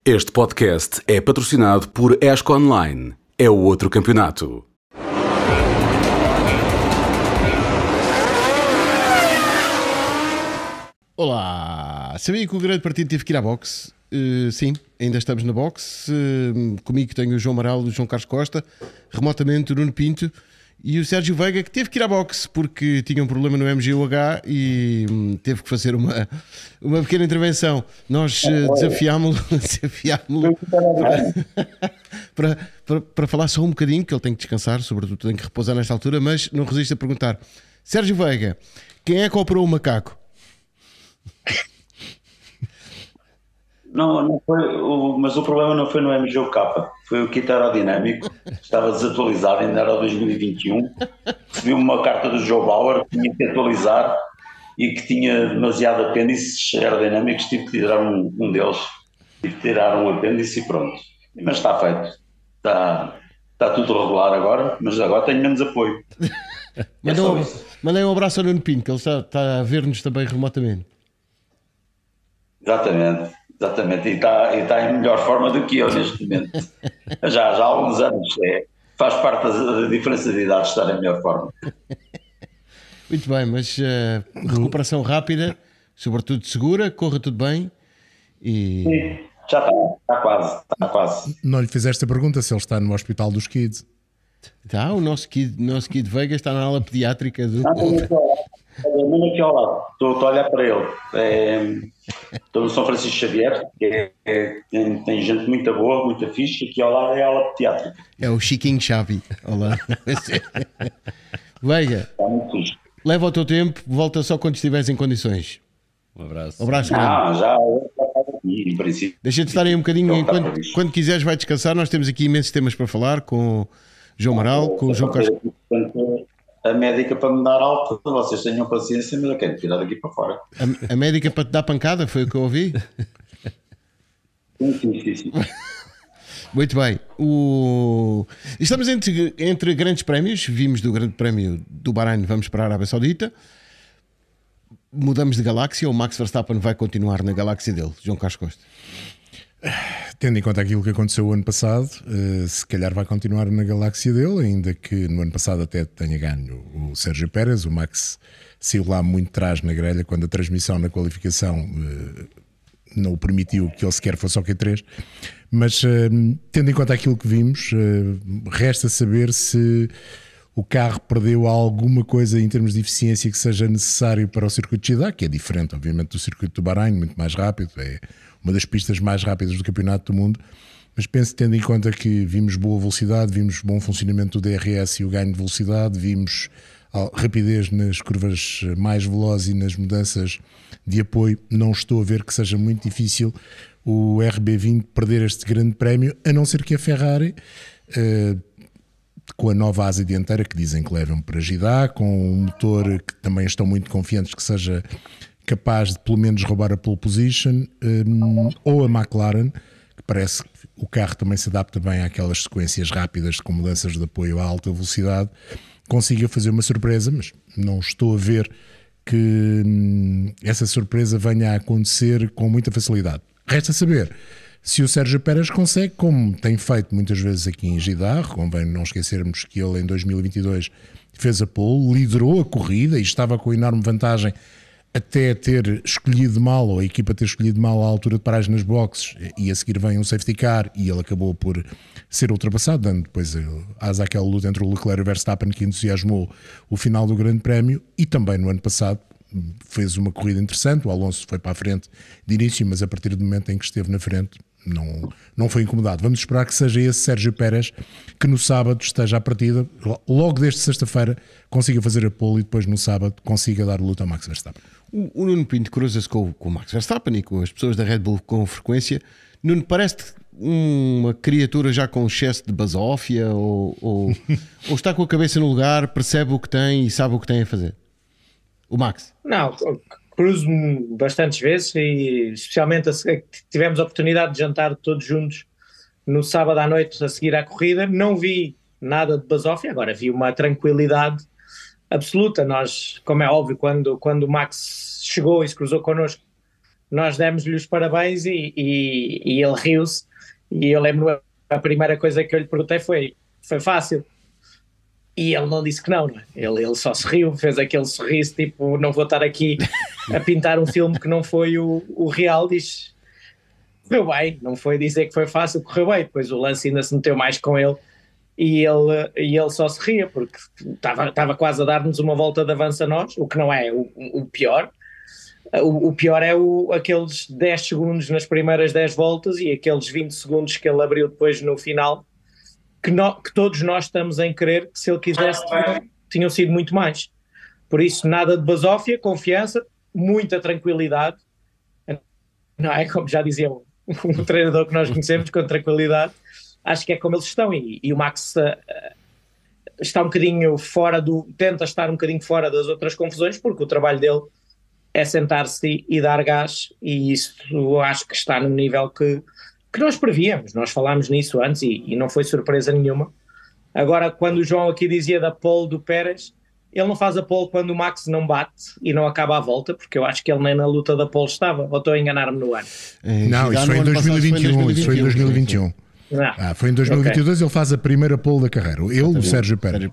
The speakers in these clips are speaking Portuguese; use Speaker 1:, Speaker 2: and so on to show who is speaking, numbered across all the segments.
Speaker 1: Este podcast é patrocinado por ESCO Online. É o outro campeonato.
Speaker 2: Olá! Sabia que o grande partido teve que ir à boxe? Sim, ainda estamos na boxe. Comigo tenho o João Amaral, o João Carlos Costa, remotamente o Nuno Pinto e o Sérgio Veiga, que teve que ir à boxe porque tinha um problema no MGUH e teve que fazer uma pequena intervenção. Nós desafiámo-lo para falar só um bocadinho, que ele tem que descansar, sobretudo tem que repousar nesta altura, mas não resisto a perguntar: Sérgio Veiga, quem é que operou o macaco?
Speaker 3: Não foi, mas o problema não foi no MGUK, foi o kit aerodinâmico, estava desatualizado, ainda era 2021, recebi uma carta do Joe Bauer que tinha que atualizar e que tinha demasiado apêndices aerodinâmicos, tive que tirar um deles, tive que tirar um apêndice e pronto, mas está feito, está tudo regular agora, mas agora tenho menos apoio.
Speaker 2: Mandei um abraço ao Nuno Pinto, que ele está a ver-nos também remotamente.
Speaker 3: Exatamente, e está em melhor forma do que eu neste momento. Já há alguns anos, faz parte da diferença de idade estar em melhor forma.
Speaker 2: Muito bem, mas recuperação rápida, sobretudo segura, corra tudo bem. E...
Speaker 3: Sim, já está quase.
Speaker 4: Não lhe fizeste a pergunta se ele está no Hospital dos Kids.
Speaker 2: Tá, o nosso Kid Veiga está na ala pediátrica do...
Speaker 3: Mesmo aqui ao lado, estou a olhar para ele. Estou no São Francisco Xavier, que tem gente muito boa, muito fixe, aqui ao lado é a ala pediátrica.
Speaker 2: É o Chiquinho Xavi. Olá. Veiga,
Speaker 3: Está muito fixe.
Speaker 2: leva o teu tempo, volta só quando estiveres em condições.
Speaker 5: Um abraço.
Speaker 2: Um abraço grande.
Speaker 3: Já aqui, em princípio.
Speaker 2: Deixa de estar aí um bocadinho, quando quiseres vai descansar, nós temos aqui imensos temas para falar com o João Amaral, com o João Carlos.
Speaker 3: A médica para me dar alta, vocês tenham paciência, mas eu quero tirar daqui para fora.
Speaker 2: A médica para te dar pancada, foi o que eu ouvi?
Speaker 3: Sim.
Speaker 2: Muito bem. Estamos entre grandes prémios. Vimos do Grande Prémio do Bahrein, vamos para a Arábia Saudita. Mudamos de galáxia. O Max Verstappen vai continuar na galáxia dele, João Carlos Costa?
Speaker 4: Tendo em conta aquilo que aconteceu o ano passado, se calhar vai continuar na galáxia dele, ainda que no ano passado até tenha ganho o Sérgio Pérez. O Max saiu lá muito atrás na grelha quando a transmissão na qualificação não o permitiu que ele sequer fosse ao Q3. Mas tendo em conta aquilo que vimos, resta saber se o carro perdeu alguma coisa em termos de eficiência que seja necessário para o circuito de Jeddah, que é diferente obviamente do circuito do Bahrein, muito mais rápido, é uma das pistas mais rápidas do campeonato do mundo, mas penso, tendo em conta que vimos boa velocidade, vimos bom funcionamento do DRS e o ganho de velocidade, vimos rapidez nas curvas mais velozes e nas mudanças de apoio, não estou a ver que seja muito difícil o RB20 perder este grande prémio, a não ser que a Ferrari, com a nova asa dianteira que dizem que levam para Jeddah, com um motor que também estão muito confiantes que seja capaz de pelo menos roubar a pole position, ou a McLaren, que parece que o carro também se adapta bem àquelas sequências rápidas com mudanças de apoio a alta velocidade, consiga fazer uma surpresa, mas não estou a ver que essa surpresa venha a acontecer com muita facilidade. Resta saber se o Sérgio Pérez consegue, como tem feito muitas vezes aqui em Jeddah. Convém não esquecermos que ele em 2022 fez a pole, liderou a corrida e estava com enorme vantagem até ter escolhido mal, ou a equipa ter escolhido mal a altura de paragem nas boxes, e a seguir vem um safety car e ele acabou por ser ultrapassado, dando depois asa àquela luta entre o Leclerc e o Verstappen que entusiasmou o final do Grande Prémio. E também no ano passado fez uma corrida interessante, o Alonso foi para a frente de início, mas a partir do momento em que esteve na frente não foi incomodado. Vamos esperar que seja esse Sérgio Pérez que no sábado esteja à partida, logo desde sexta-feira consiga fazer a pole e depois no sábado consiga dar luta ao Max Verstappen.
Speaker 2: O Nuno Pinto cruza-se com o Max Verstappen e com as pessoas da Red Bull com frequência. Nuno, parece-te uma criatura já com excesso de basófia ou está com a cabeça no lugar, percebe o que tem e sabe o que tem a fazer? O Max?
Speaker 6: Não, cruzo-me bastantes vezes e especialmente tivemos a oportunidade de jantar todos juntos no sábado à noite a seguir à corrida. Não vi nada de basófia, agora vi uma tranquilidade absoluta. Nós, como é óbvio, quando o Max chegou e se cruzou connosco, nós demos-lhe os parabéns e ele riu-se. E eu lembro, a primeira coisa que eu lhe perguntei foi fácil? E ele não disse que não, não é? Ele só se riu, fez aquele sorriso, tipo, não vou estar aqui a pintar um filme que não foi o real. Diz, correu bem, não foi dizer que foi fácil, correu bem. Depois o lance ainda se meteu mais com ele e ele só se ria, porque estava quase a dar-nos uma volta de avanço a nós, o que não é o pior. O pior é aqueles 10 segundos nas primeiras 10 voltas e aqueles 20 segundos que ele abriu depois no final, que todos nós estamos em crer que se ele quisesse tinham sido muito mais. Por isso, nada de basófia, confiança, muita tranquilidade. Não é como já dizia um treinador que nós conhecemos, com tranquilidade. Acho que é como eles estão e o Max está um bocadinho tenta estar um bocadinho fora das outras confusões, porque o trabalho dele é sentar-se e dar gás, e isso eu acho que está no nível que nós prevíamos. Nós falámos nisso antes e não foi surpresa nenhuma. Agora, quando o João aqui dizia da pole do Pérez, ele não faz a pole quando o Max não bate e não acaba a volta, porque eu acho que ele nem na luta da pole estava, ou estou a enganar-me no ano?
Speaker 4: Não, isso foi em 2021. Isso foi em 2021. Foi em 2022, okay. Ele faz a primeira pole da carreira. O Sérgio Pérez.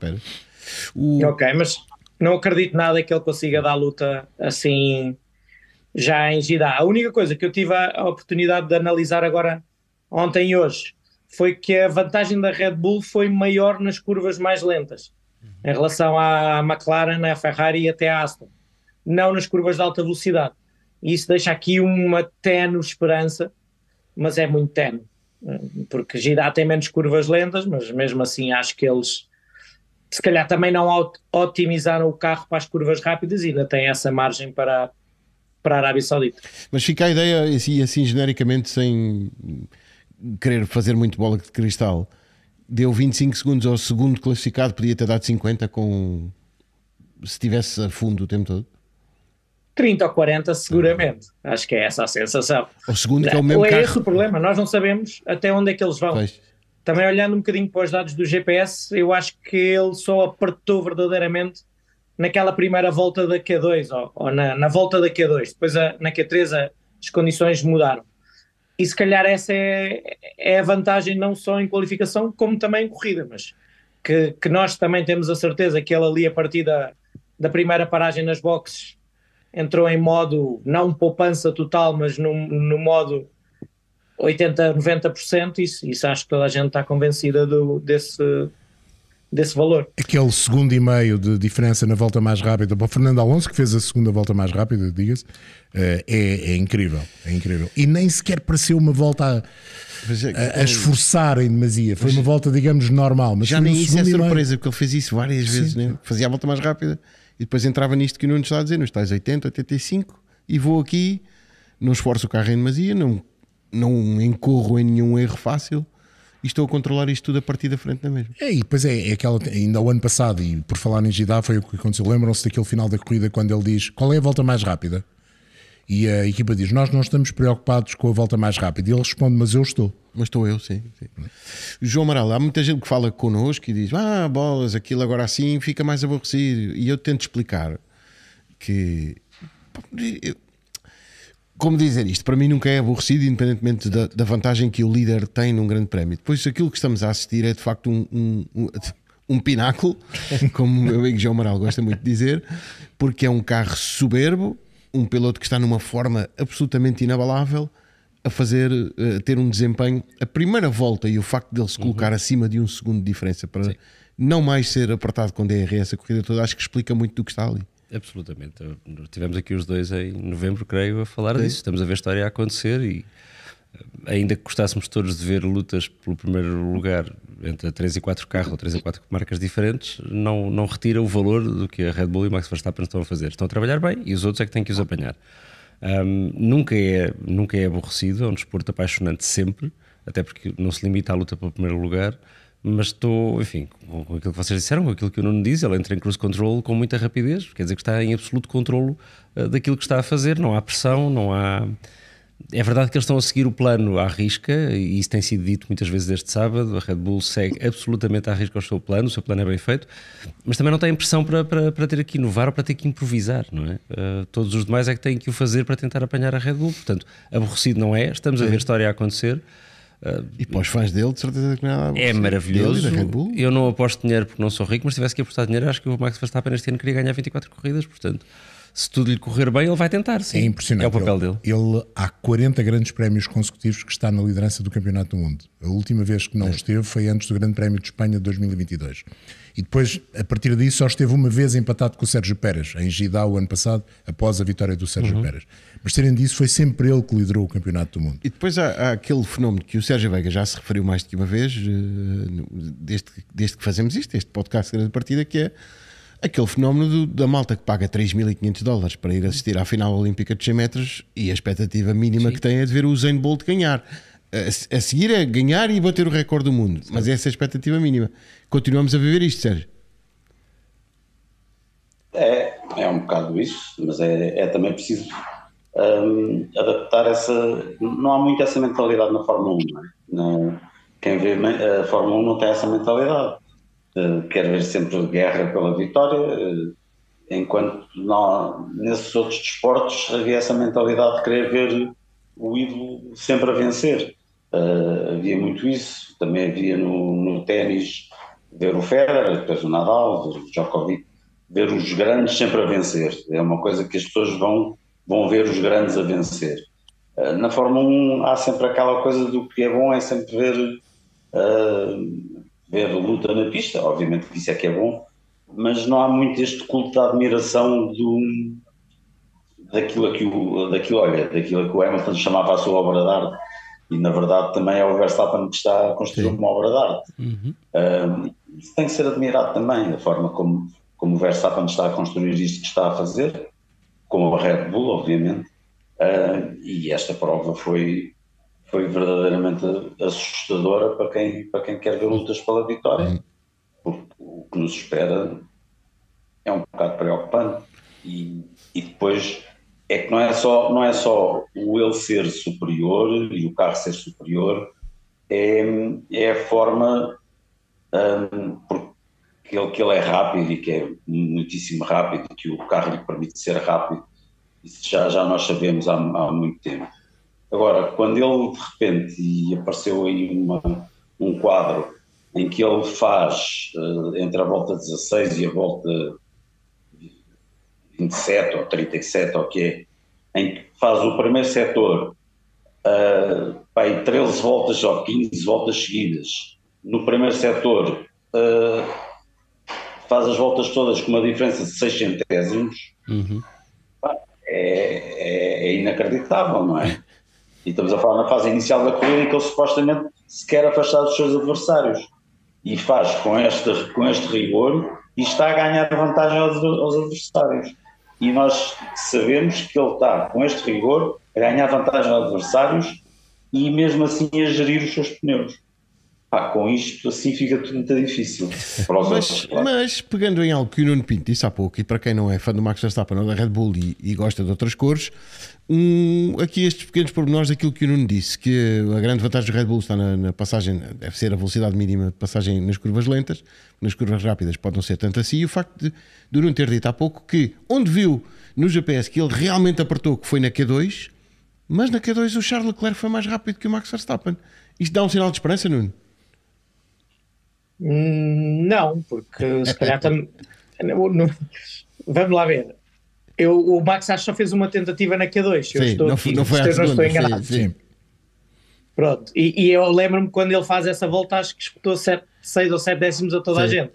Speaker 6: Ok, mas não acredito nada que ele consiga dar luta assim já em Jeddah. A única coisa que eu tive a oportunidade de analisar agora ontem e hoje foi que a vantagem da Red Bull foi maior nas curvas mais lentas em relação à McLaren, à Ferrari e até à Aston, não nas curvas de alta velocidade. E isso deixa aqui uma tenue esperança, mas é muito tenue, porque Jeddah tem menos curvas lentas, mas mesmo assim acho que eles se calhar também não otimizaram o carro para as curvas rápidas e ainda tem essa margem para a Arábia Saudita.
Speaker 2: Mas fica a ideia, assim genericamente, sem querer fazer muito bola de cristal, deu 25 segundos ao segundo classificado, podia ter dado 50 se estivesse a fundo o tempo todo?
Speaker 6: 30 ou 40 seguramente, acho que é essa a sensação.
Speaker 2: O segundo que é o mesmo carro.
Speaker 6: É esse o problema, nós não sabemos até onde é que eles vão. Pois. Também olhando um bocadinho para os dados do GPS, eu acho que ele só apertou verdadeiramente naquela primeira volta da Q2 ou na volta da Q2. Depois na Q3 as condições mudaram. E se calhar essa é a vantagem não só em qualificação como também em corrida, mas que nós também temos a certeza que ele ali a partir da primeira paragem nas boxes entrou em modo, não poupança total, mas no modo 80%, 90%, isso acho que toda a gente está convencida desse valor.
Speaker 4: Aquele segundo e meio de diferença na volta mais rápida para o Fernando Alonso, que fez a segunda volta mais rápida, diga-se, é incrível, é incrível. E nem sequer pareceu uma volta a esforçar em demasia, foi uma volta, digamos, normal. Mas
Speaker 2: já nem isso é surpresa, porque ele fez isso várias vezes, né? Fazia a volta mais rápida e depois entrava nisto que o Nuno está a dizer, nos tais 80, 85, e vou aqui, não esforço o carro em demasia, não incorro em nenhum erro fácil e estou a controlar isto tudo a partir da frente da mesma.
Speaker 4: E depois é aquela, ainda o ano passado, e por falar em Jeddah foi o que aconteceu, lembram-se daquele final da corrida quando ele diz qual é a volta mais rápida? E a equipa diz, nós não estamos preocupados com a volta mais rápida, e ele responde, mas eu estou.
Speaker 2: Mas estou eu, sim. João Amaral, há muita gente que fala connosco e diz, bolas, aquilo agora assim fica mais aborrecido, e eu tento explicar que como dizer isto, para mim nunca é aborrecido, independentemente da vantagem que o líder tem num grande prémio. Depois aquilo que estamos a assistir é de facto um pináculo, como o meu amigo João Amaral gosta muito de dizer, porque é um carro soberbo, um piloto que está numa forma absolutamente inabalável, a ter um desempenho, a primeira volta e o facto dele se colocar acima de 1 segundo de diferença para não mais ser apertado com DRS a corrida toda, acho que explica muito do que está ali.
Speaker 5: Absolutamente. Tivemos aqui os dois em novembro, creio, a falar disso. Estamos a ver a história a acontecer e ainda que gostássemos todos de ver lutas pelo primeiro lugar entre 3 e 4 carros ou 3 e 4 marcas diferentes, não retira o valor do que a Red Bull e o Max Verstappen estão a fazer. Estão a trabalhar bem e os outros é que têm que os apanhar. Nunca é aborrecido, é um desporto apaixonante sempre, até porque não se limita à luta pelo primeiro lugar. Mas estou, enfim, com aquilo que vocês disseram, com aquilo que o Nuno diz, ele entra em cruise control com muita rapidez, quer dizer que está em absoluto controlo daquilo que está a fazer, não há pressão, não há É verdade que eles estão a seguir o plano à risca, e isso tem sido dito muitas vezes este sábado. A Red Bull segue absolutamente à risca o seu plano é bem feito, mas também não tem pressão para ter que inovar ou para ter que improvisar, não é? Todos os demais é que têm que o fazer para tentar apanhar a Red Bull, portanto, aborrecido não é, estamos a ver a história a acontecer.
Speaker 2: E para os fãs dele, de certeza que nada.
Speaker 5: É maravilhoso.
Speaker 2: Red Bull.
Speaker 5: Eu não aposto dinheiro porque não sou rico, mas se tivesse que apostar dinheiro, acho que o Max Verstappen este ano queria ganhar 24 corridas, portanto... Se tudo lhe correr bem, ele vai tentar, sim.
Speaker 4: É impressionante.
Speaker 5: É o papel dele.
Speaker 4: Ele há 40 grandes prémios consecutivos que está na liderança do Campeonato do Mundo. A última vez que não esteve foi antes do Grande Prémio de Espanha de 2022. E depois, a partir disso, só esteve uma vez empatado com o Sérgio Pérez, em Jeddah o ano passado, após a vitória do Sérgio Pérez. Mas, sendo disso, foi sempre ele que liderou o Campeonato do Mundo.
Speaker 2: E depois há aquele fenómeno que o Sérgio Veiga já se referiu mais do que uma vez, desde que fazemos este podcast de Grande Partida, que é aquele fenómeno da malta que paga $3.500 para ir assistir à final olímpica de 100 metros e a expectativa mínima que tem é de ver o Usain Bolt ganhar. A seguir é ganhar e bater o recorde do mundo. Mas essa é a expectativa mínima. Continuamos a viver isto, Sérgio?
Speaker 3: É um bocado isso, mas é também preciso adaptar essa... Não há muito essa mentalidade na Fórmula 1, não é? Quem vê a Fórmula 1 não tem essa mentalidade. Quer ver sempre guerra pela vitória, enquanto nesses outros desportos havia essa mentalidade de querer ver o ídolo sempre a vencer. Havia muito isso, também havia no ténis ver o Federer, depois o Nadal, ver o Djokovic, ver os grandes sempre a vencer. É uma coisa que as pessoas vão ver os grandes a vencer. Na Fórmula 1 há sempre aquela coisa do que é bom, é sempre ver luta na pista, obviamente que isso é que é bom, mas não há muito este culto de admiração daquilo que o Hamilton chamava a sua obra de arte, e na verdade também é o Verstappen que está a construir uma obra de arte. Isso tem que ser admirado também, a forma como o Verstappen está a construir isto que está a fazer, com a Red Bull, obviamente, e esta prova foi verdadeiramente assustadora para quem quer ver lutas pela vitória, porque o que nos espera é um bocado preocupante, e depois é que não é só o ele ser superior e o carro ser superior, é a forma porque ele é rápido e que é muitíssimo rápido, que o carro lhe permite ser rápido, isso já nós sabemos há muito tempo. Agora, quando ele de repente, e apareceu aí um quadro em que ele faz entre a volta 16 e a volta 27 ou 37, ou que é, em que faz o primeiro setor em 13 voltas ou 15 voltas seguidas, no primeiro setor faz as voltas todas com uma diferença de 6 centésimos, é inacreditável, não é? E estamos a falar na fase inicial da corrida em que ele supostamente se quer afastar dos seus adversários, e faz com este rigor e está a ganhar vantagem aos adversários, e nós sabemos que ele está com este rigor a ganhar vantagem aos adversários e mesmo assim a gerir os seus pneus. Com isto assim fica tudo muito difícil para os outros.
Speaker 2: Mas pegando em algo que o Nuno Pinto disse há pouco, e para quem não é fã do Max Verstappen ou da Red Bull e gosta de outras cores, aqui estes pequenos pormenores daquilo que o Nuno disse, que a grande vantagem do Red Bull está na passagem, deve ser a velocidade mínima de passagem nas curvas lentas, nas curvas rápidas pode não ser tanto assim, e o facto de Nuno ter dito há pouco que onde viu no GPS que ele realmente apertou, que foi na Q2, mas na Q2 o Charles Leclerc foi mais rápido que o Max Verstappen. Isto dá um sinal de esperança, Nuno?
Speaker 6: Não, porque se calhar vamos lá ver. O Max acho que só fez uma tentativa na Q2.
Speaker 2: Não foi a segunda.
Speaker 6: Estou enganado.
Speaker 2: Sim.
Speaker 6: Pronto. E eu lembro-me quando ele faz essa volta, acho que espetou 6 ou 7 décimos a toda a gente.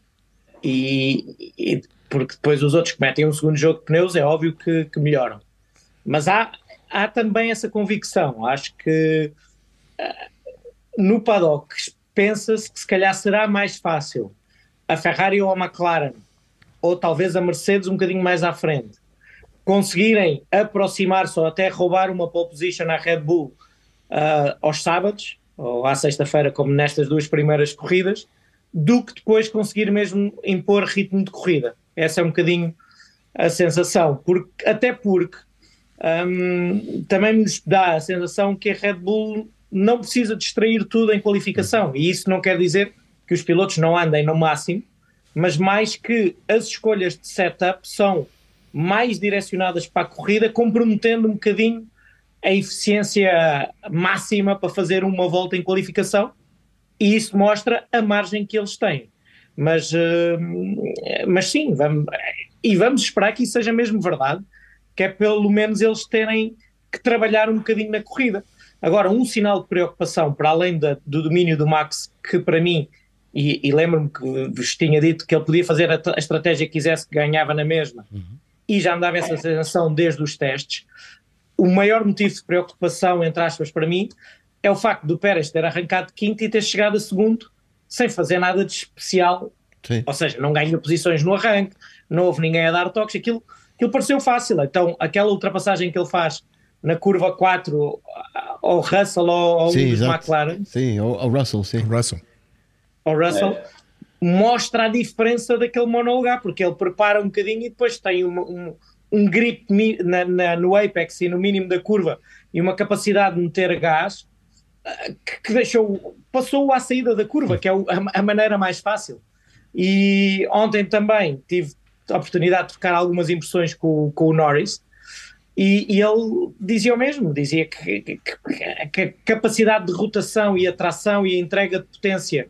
Speaker 6: E porque depois os outros que metem um segundo jogo de pneus, é óbvio que melhoram. Mas há também essa convicção. Acho que no paddock pensa-se que se calhar será mais fácil a Ferrari ou a McLaren, ou talvez a Mercedes um bocadinho mais à frente, conseguirem aproximar-se ou até roubar uma pole position à Red Bull aos sábados, ou à sexta-feira, como nestas duas primeiras corridas, do que depois conseguir mesmo impor ritmo de corrida. Essa é um bocadinho a sensação, até porque também nos dá a sensação que a Red Bull não precisa distrair tudo em qualificação, e isso não quer dizer que os pilotos não andem no máximo, mas mais que as escolhas de setup são mais direcionadas para a corrida, comprometendo um bocadinho a eficiência máxima para fazer uma volta em qualificação, e isso mostra a margem que eles têm. Mas sim, vamos esperar que isso seja mesmo verdade, que é pelo menos eles terem que trabalhar um bocadinho na corrida. Agora, um sinal de preocupação, para além do domínio do Max, que para mim, e lembro-me que vos tinha dito que ele podia fazer a estratégia que quisesse, que ganhava na mesma, e já me dava essa sensação desde os testes. O maior motivo de preocupação, entre aspas, para mim, é o facto do Pérez ter arrancado de quinto e ter chegado a segundo sem fazer nada de especial.
Speaker 2: Sim.
Speaker 6: Ou seja, não ganhou posições no arranque, não houve ninguém a dar toques, aquilo pareceu fácil. Então, aquela ultrapassagem que ele faz na curva 4 ao Russell ou ao
Speaker 2: Sim,
Speaker 6: Lewis
Speaker 2: exato.
Speaker 6: McLaren,
Speaker 2: Sim, ao Russell, sim.
Speaker 6: ao Russell, mostra a diferença daquele monolugar, porque ele prepara um bocadinho e depois tem um grip no apex e no mínimo da curva e uma capacidade de meter gás que passou à saída da curva, que é a maneira mais fácil. E ontem também tive a oportunidade de trocar algumas impressões com o Norris, e ele dizia o mesmo, dizia que a capacidade de rotação e a tração e a entrega de potência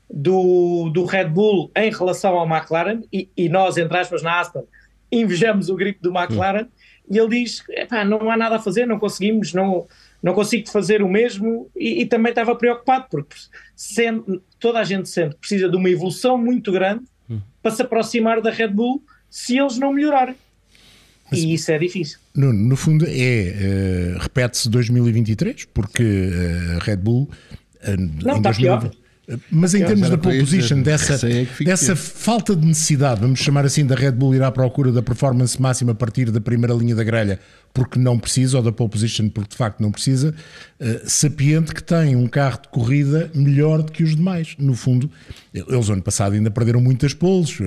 Speaker 6: do Red Bull em relação ao McLaren, e nós, entre aspas, na Aston, invejamos o grip do McLaren, e ele diz, não há nada a fazer, não conseguimos, não consigo fazer o mesmo, e também estava preocupado, porque toda a gente sente que precisa de uma evolução muito grande para se aproximar da Red Bull se eles não melhorarem. E isso é difícil.
Speaker 4: No fundo repete-se 2023, porque a Red Bull
Speaker 6: não, está pior.
Speaker 4: Mas em termos
Speaker 2: era
Speaker 4: da
Speaker 2: para
Speaker 4: pole
Speaker 2: isso,
Speaker 4: position,
Speaker 2: receio é que fique
Speaker 4: dessa
Speaker 2: pior.
Speaker 4: falta de necessidade, vamos chamar assim, da Red Bull ir à procura da performance máxima a partir da primeira linha da grelha, porque não precisa, ou da pole position porque de facto não precisa, sapiente que tem um carro de corrida melhor do que os demais. No fundo, eles ano passado ainda perderam muitas poles,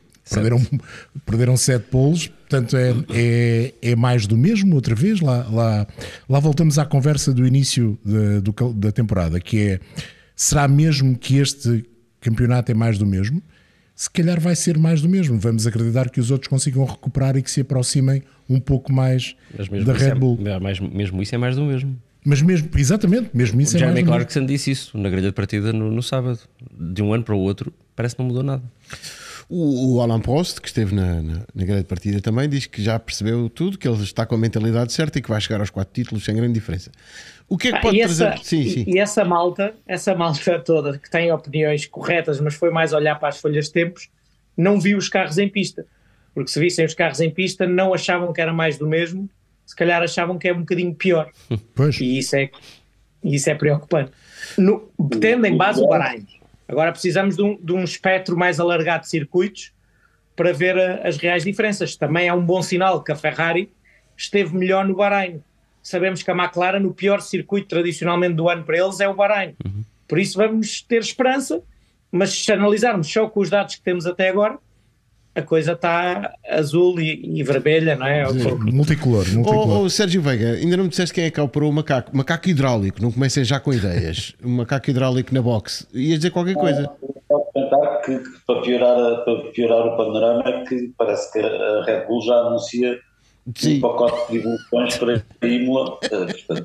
Speaker 4: perderam 7 poles, portanto é mais do mesmo outra vez. Lá voltamos à conversa do início da temporada, que é: será mesmo que este campeonato é mais do mesmo? Se calhar vai ser mais do mesmo. Vamos acreditar que os outros consigam recuperar e que se aproximem um pouco mais da Red Bull.
Speaker 5: Mesmo isso é mais do mesmo.
Speaker 4: Mas exatamente, mesmo isso
Speaker 5: O
Speaker 4: é mais
Speaker 5: Jeremy
Speaker 4: do mesmo.
Speaker 5: Clarkson disse isso na grelha de partida no sábado. De um ano para o outro, parece que não mudou nada.
Speaker 2: O Alain Prost, que esteve na grande partida, também diz que já percebeu tudo, que ele está com a mentalidade certa e que vai chegar aos 4 títulos sem grande diferença. O que é que pode trazer? Sim.
Speaker 6: E essa malta toda que tem opiniões corretas, mas foi mais olhar para as folhas de tempos, não viu os carros em pista. Porque se vissem os carros em pista, não achavam que era mais do mesmo, se calhar achavam que é um bocadinho pior.
Speaker 4: Pois.
Speaker 6: E isso é preocupante. Tendo em base o Bahrein. Agora precisamos de um espectro mais alargado de circuitos para ver as reais diferenças. Também é um bom sinal que a Ferrari esteve melhor no Bahrein. Sabemos que a McLaren, o pior circuito tradicionalmente do ano para eles é o Bahrein. Por isso vamos ter esperança, mas se analisarmos só com os dados que temos até agora, a coisa está azul e vermelha, não é?
Speaker 4: Multicolor.
Speaker 2: Sérgio Veiga, ainda não me disseste quem é que operou o macaco. Macaco hidráulico, não comecem já com ideias. Um macaco hidráulico na boxe. Ias dizer qualquer coisa.
Speaker 3: Posso tentar que para piorar o panorama é que parece que a Red Bull já anuncia um pacote de evoluções para a Imola. Portanto,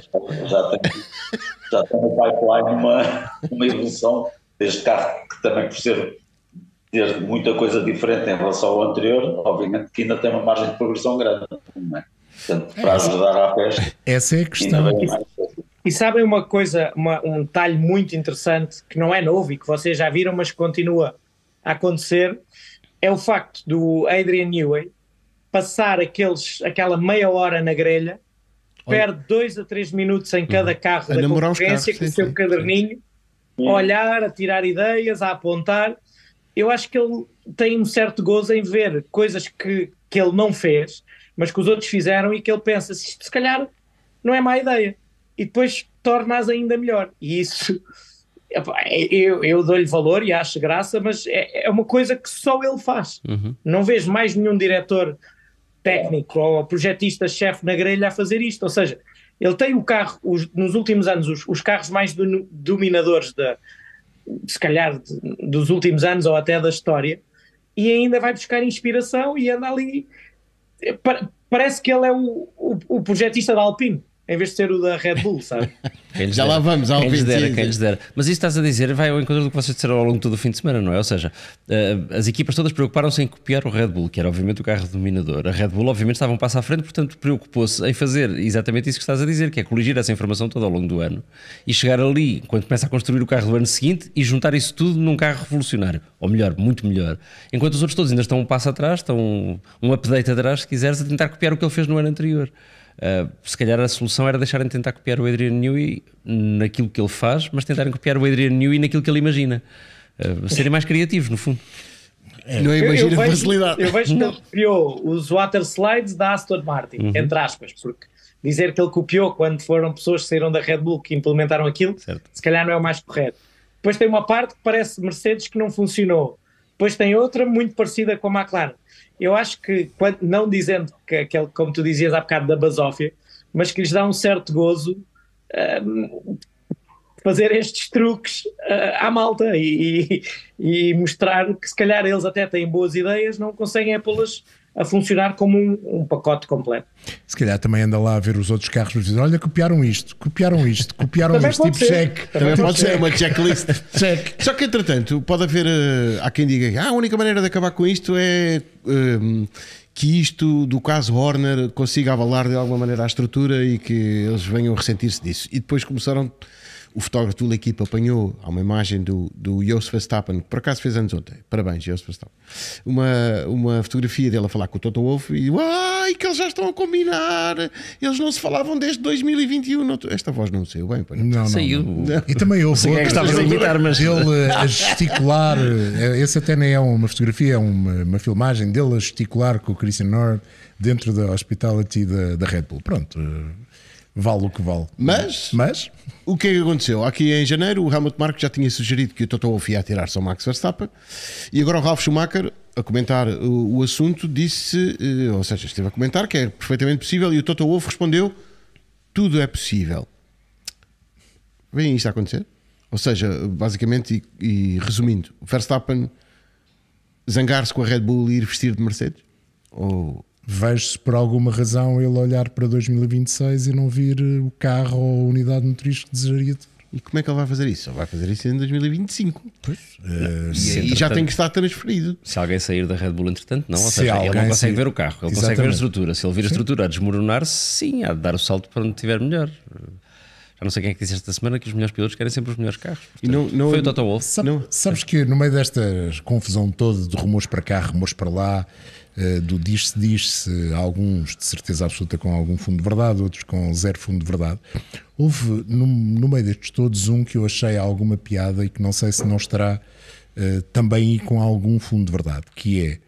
Speaker 3: já tem no pipeline uma evolução deste carro, que também por ter muita coisa diferente em relação ao anterior, obviamente que ainda tem uma margem de progressão grande, não é? Portanto, para ajudar à festa.
Speaker 4: Essa é a questão.
Speaker 6: E sabem uma coisa, um detalhe muito interessante, que não é novo e que vocês já viram, mas que continua a acontecer, é o facto do Adrian Newey passar aquela meia hora na grelha, perde 2 a 3 minutos em cada carro da concorrência, com o seu caderninho, a olhar, a tirar ideias, a apontar. Eu acho que ele tem um certo gozo em ver coisas que ele não fez, mas que os outros fizeram, e que ele pensa, isto se calhar não é má ideia, e depois torna-as ainda melhor. E isso, eu dou-lhe valor e acho graça, mas é uma coisa que só ele faz. Não vejo mais nenhum diretor técnico ou projetista-chefe na grelha a fazer isto. Ou seja, ele tem o carro, nos últimos anos, os carros mais dominadores, se calhar, dos últimos anos ou até da história, e ainda vai buscar inspiração e anda ali. Parece que ele é o projetista da Alpine, em vez de ser o da Red Bull, sabe?
Speaker 2: Já lá vamos,
Speaker 5: quem lhes dera. Mas isso estás a dizer vai ao encontro do que vocês disseram ao longo de todo o fim de semana, não é? Ou seja, as equipas todas preocuparam-se em copiar o Red Bull, que era obviamente o carro dominador. A Red Bull obviamente estava um passo à frente, portanto preocupou-se em fazer exatamente isso que estás a dizer, que é coligir essa informação toda ao longo do ano e chegar ali, quando começa a construir o carro do ano seguinte, e juntar isso tudo num carro revolucionário, ou melhor, muito melhor. Enquanto os outros todos ainda estão um passo atrás, estão um update atrás, se quiseres, a tentar copiar o que ele fez no ano anterior. Se calhar a solução era deixarem de tentar copiar o Adrian Newey naquilo que ele faz, mas tentarem copiar o Adrian Newey naquilo que ele imagina. Serem mais criativos, no fundo.
Speaker 2: Não imagina a facilidade.
Speaker 6: Eu vejo que ele copiou os water slides da Aston Martin, entre aspas, porque dizer que ele copiou quando foram pessoas que saíram da Red Bull que implementaram aquilo, certo, se calhar não é o mais correto. Depois tem uma parte que parece Mercedes que não funcionou. Depois tem outra muito parecida com a McLaren. Eu acho que, não dizendo que aquele, como tu dizias há bocado, da basófia, mas que lhes dá um certo gozo fazer estes truques à malta e mostrar que se calhar eles até têm boas ideias, não conseguem pô-las a funcionar como um pacote completo.
Speaker 4: Se calhar também anda lá a ver os outros carros e dizer, olha, copiaram isto, tipo check.
Speaker 2: Também pode ser uma checklist. Check. Só que entretanto pode haver, há quem diga que a única maneira de acabar com isto é que isto do caso Horner consiga avalar de alguma maneira a estrutura e que eles venham a ressentir-se disso. E depois começaram, o fotógrafo da equipa apanhou, há uma imagem do Jos Verstappen, que por acaso fez anos ontem, parabéns Jos Verstappen, uma fotografia dele a falar com o Toto Wolff e ai, que eles já estão a combinar, eles não se falavam desde 2021. Esta voz não saiu bem,
Speaker 4: não
Speaker 5: saiu.
Speaker 4: Não. E também houve ele a gesticular, esse até nem é uma fotografia, é uma filmagem dele a gesticular com o Christian Horner dentro da hospitality da Red Bull. Pronto, vale o que vale.
Speaker 2: Mas o que é que aconteceu? Aqui em janeiro o Helmut Marko já tinha sugerido que o Toto Wolff ia atirar-se ao Max Verstappen, e agora o Ralf Schumacher, a comentar o assunto, disse, ou seja, esteve a comentar que é perfeitamente possível, e o Toto Wolff respondeu, tudo é possível. Vem isto a acontecer? Ou seja, basicamente, e resumindo, o Verstappen zangar-se com a Red Bull e ir vestir de Mercedes? Ou...
Speaker 4: Vejo-se por alguma razão ele olhar para 2026 e não vir o carro ou a unidade motriz que desejaria ter.
Speaker 2: E como é que ele vai fazer isso? Ele vai fazer isso em 2025.
Speaker 4: Pois.
Speaker 2: E aí já tem que estar transferido.
Speaker 5: Se alguém sair da Red Bull entretanto, não. Ou seja, ele não consegue ver o carro, ele consegue ver a estrutura. Se ele vir a estrutura a desmoronar-se, sim, há de dar o salto para onde estiver melhor. Já não sei quem é que disse esta semana que os melhores pilotos querem sempre os melhores carros. Portanto, foi o Toto Wolff.
Speaker 4: Sabes que no meio desta confusão toda de rumores para cá, rumores para lá, do diz-se, alguns de certeza absoluta com algum fundo de verdade, outros com zero fundo de verdade, houve no meio destes todos um que eu achei alguma piada e que não sei se não estará também aí com algum fundo de verdade, que é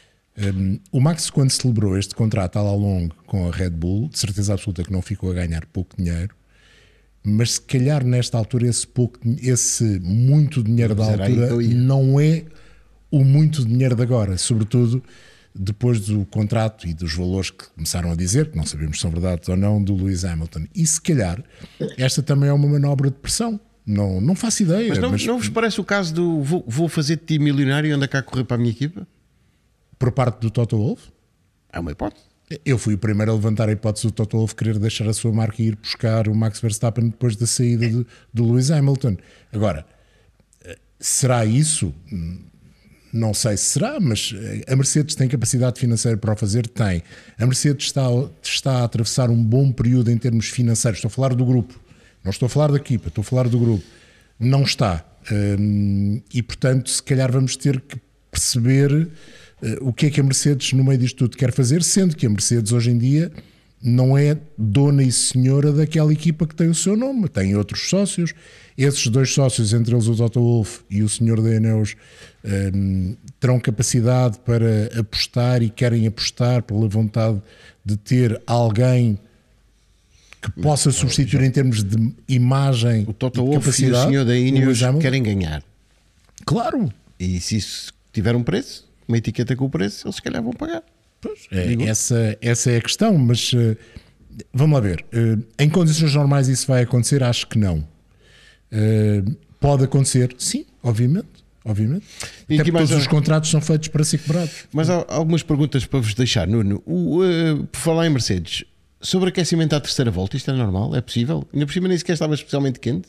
Speaker 4: o Max, quando celebrou este contrato à la longue com a Red Bull, de certeza absoluta que não ficou a ganhar pouco dinheiro, mas se calhar nesta altura esse muito dinheiro da altura não é o muito dinheiro de agora, sobretudo depois do contrato e dos valores que começaram a dizer, que não sabemos se são verdades ou não, do Lewis Hamilton. E se calhar esta também é uma manobra de pressão. Não faço ideia.
Speaker 2: Mas não vos parece o caso do vou fazer de ti milionário e anda cá a correr para a minha equipa?
Speaker 4: Por parte do Toto Wolff?
Speaker 2: É uma hipótese.
Speaker 4: Eu fui o primeiro a levantar a hipótese do Toto Wolff querer deixar a sua marca e ir buscar o Max Verstappen depois da saída do Lewis Hamilton. Agora, será isso? Não sei se será, mas a Mercedes tem capacidade financeira para o fazer? Tem. A Mercedes está a atravessar um bom período em termos financeiros. Estou a falar do grupo, não estou a falar da equipa, estou a falar do grupo. Não está. E, portanto, se calhar vamos ter que perceber o que é que a Mercedes no meio disto tudo quer fazer, sendo que a Mercedes hoje em dia não é dona e senhora daquela equipa que tem o seu nome, tem outros sócios. Esses dois sócios, entre eles o Toto Wolff e o senhor da Ineos, terão capacidade para apostar e querem apostar pela vontade de ter alguém que possa substituir em termos de imagem.
Speaker 2: O Toto Wolff e o senhor da Ineos querem ganhar.
Speaker 4: Claro.
Speaker 2: E se isso tiver um preço, uma etiqueta com o preço, eles se calhar vão pagar.
Speaker 4: Essa é a questão, mas vamos lá ver. Em condições normais isso vai acontecer? Acho que não. Pode acontecer? Sim, obviamente.
Speaker 2: E
Speaker 4: Até
Speaker 2: aqui
Speaker 4: porque
Speaker 2: mais
Speaker 4: todos os contratos são feitos para ser quebrados.
Speaker 2: Mas há algumas perguntas para vos deixar, Nuno. Por falar em Mercedes, sobre aquecimento à terceira volta, isto é normal? É possível? Ainda por cima nem sequer estava especialmente quente?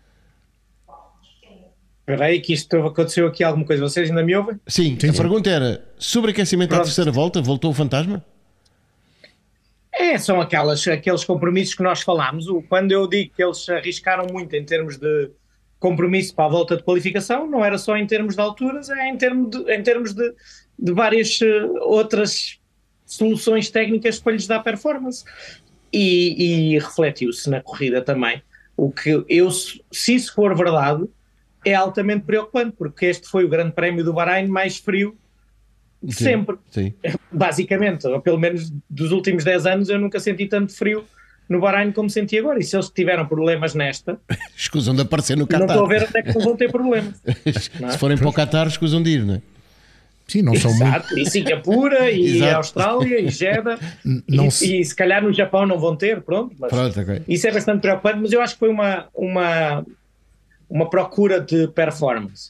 Speaker 6: Espera aí que isto aconteceu aqui alguma coisa. Vocês ainda me ouvem?
Speaker 2: Sim, a pergunta era, sobre aquecimento à terceira volta, voltou o fantasma?
Speaker 6: São aqueles compromissos que nós falámos. Quando eu digo que eles arriscaram muito em termos de compromisso para a volta de qualificação, não era só em termos de alturas, é em termos de várias outras soluções técnicas para lhes dar performance. E refletiu-se na corrida também. O que se isso for verdade, é altamente preocupante, porque este foi o grande prémio do Bahrein mais frio de sempre.
Speaker 2: Sim.
Speaker 6: Basicamente, ou pelo menos dos últimos 10 anos, eu nunca senti tanto frio no Bahrein como senti agora. E se eles tiveram problemas nesta,
Speaker 2: escusam de aparecer no Qatar.
Speaker 6: não estou a ver até que não vão ter problemas.
Speaker 2: Se forem para o Qatar, escusam de ir, não é?
Speaker 4: Sim, não são
Speaker 6: Exato,
Speaker 4: muito.
Speaker 6: e Singapura, e
Speaker 2: Exato.
Speaker 6: Austrália, e Jeddah,
Speaker 4: Não
Speaker 6: e se calhar no Japão não vão ter, pronto. Mas
Speaker 2: Pronto, ok.
Speaker 6: isso é bastante preocupante, mas eu acho que foi uma procura de performance.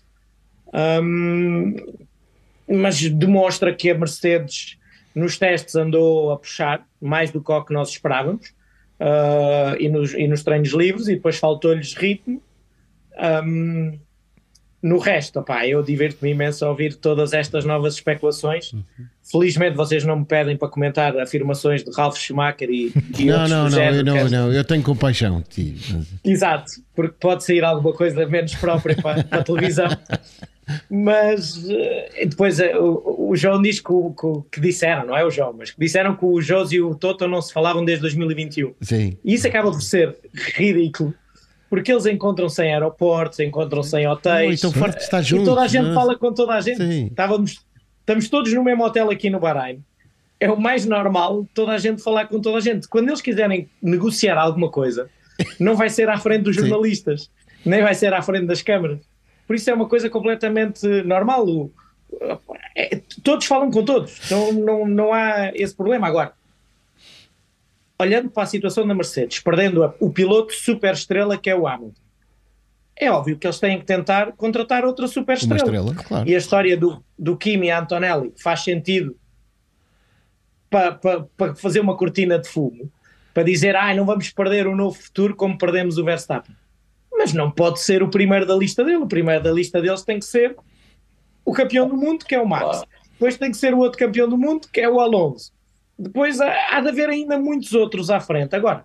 Speaker 6: Mas demonstra que a Mercedes nos testes andou a puxar mais do que o que nós esperávamos, e nos treinos livres, e depois faltou-lhes ritmo. No resto, eu divirto-me imenso a ouvir todas estas novas especulações. Felizmente vocês não me pedem para comentar afirmações de Ralf Schumacher e outros do género.
Speaker 2: Não, eu tenho compaixão de ti.
Speaker 6: Exato, porque pode sair alguma coisa menos própria para a televisão. Mas depois o João diz que disseram, não é o João, mas que disseram que o José e o Toto não se falavam desde 2021.
Speaker 2: Sim.
Speaker 6: E isso acaba por ser ridículo, porque eles encontram-se em aeroportos, encontram-se em hotéis.
Speaker 2: Estão fartos de estar juntos.
Speaker 6: E toda a gente fala com toda a gente.
Speaker 2: Sim.
Speaker 6: Estamos todos no mesmo hotel aqui no Bahrein. É o mais normal toda a gente falar com toda a gente. Quando eles quiserem negociar alguma coisa, não vai ser à frente dos jornalistas, nem vai ser à frente das câmaras. Por isso é uma coisa completamente normal. Todos falam com todos. Não há esse problema. Agora, olhando para a situação da Mercedes, perdendo o piloto super estrela que é o Hamilton, é óbvio que eles têm que tentar contratar outra super estrela.
Speaker 2: Uma estrela, claro.
Speaker 6: E a história do Kimi e Antonelli faz sentido para fazer uma cortina de fumo, para dizer, não vamos perder um novo futuro como perdemos o Verstappen. Mas não pode ser o primeiro da lista dele. O primeiro da lista deles tem que ser o campeão do mundo, que é o Max. Depois tem que ser o outro campeão do mundo, que é o Alonso. Depois há de haver ainda muitos outros à frente. Agora,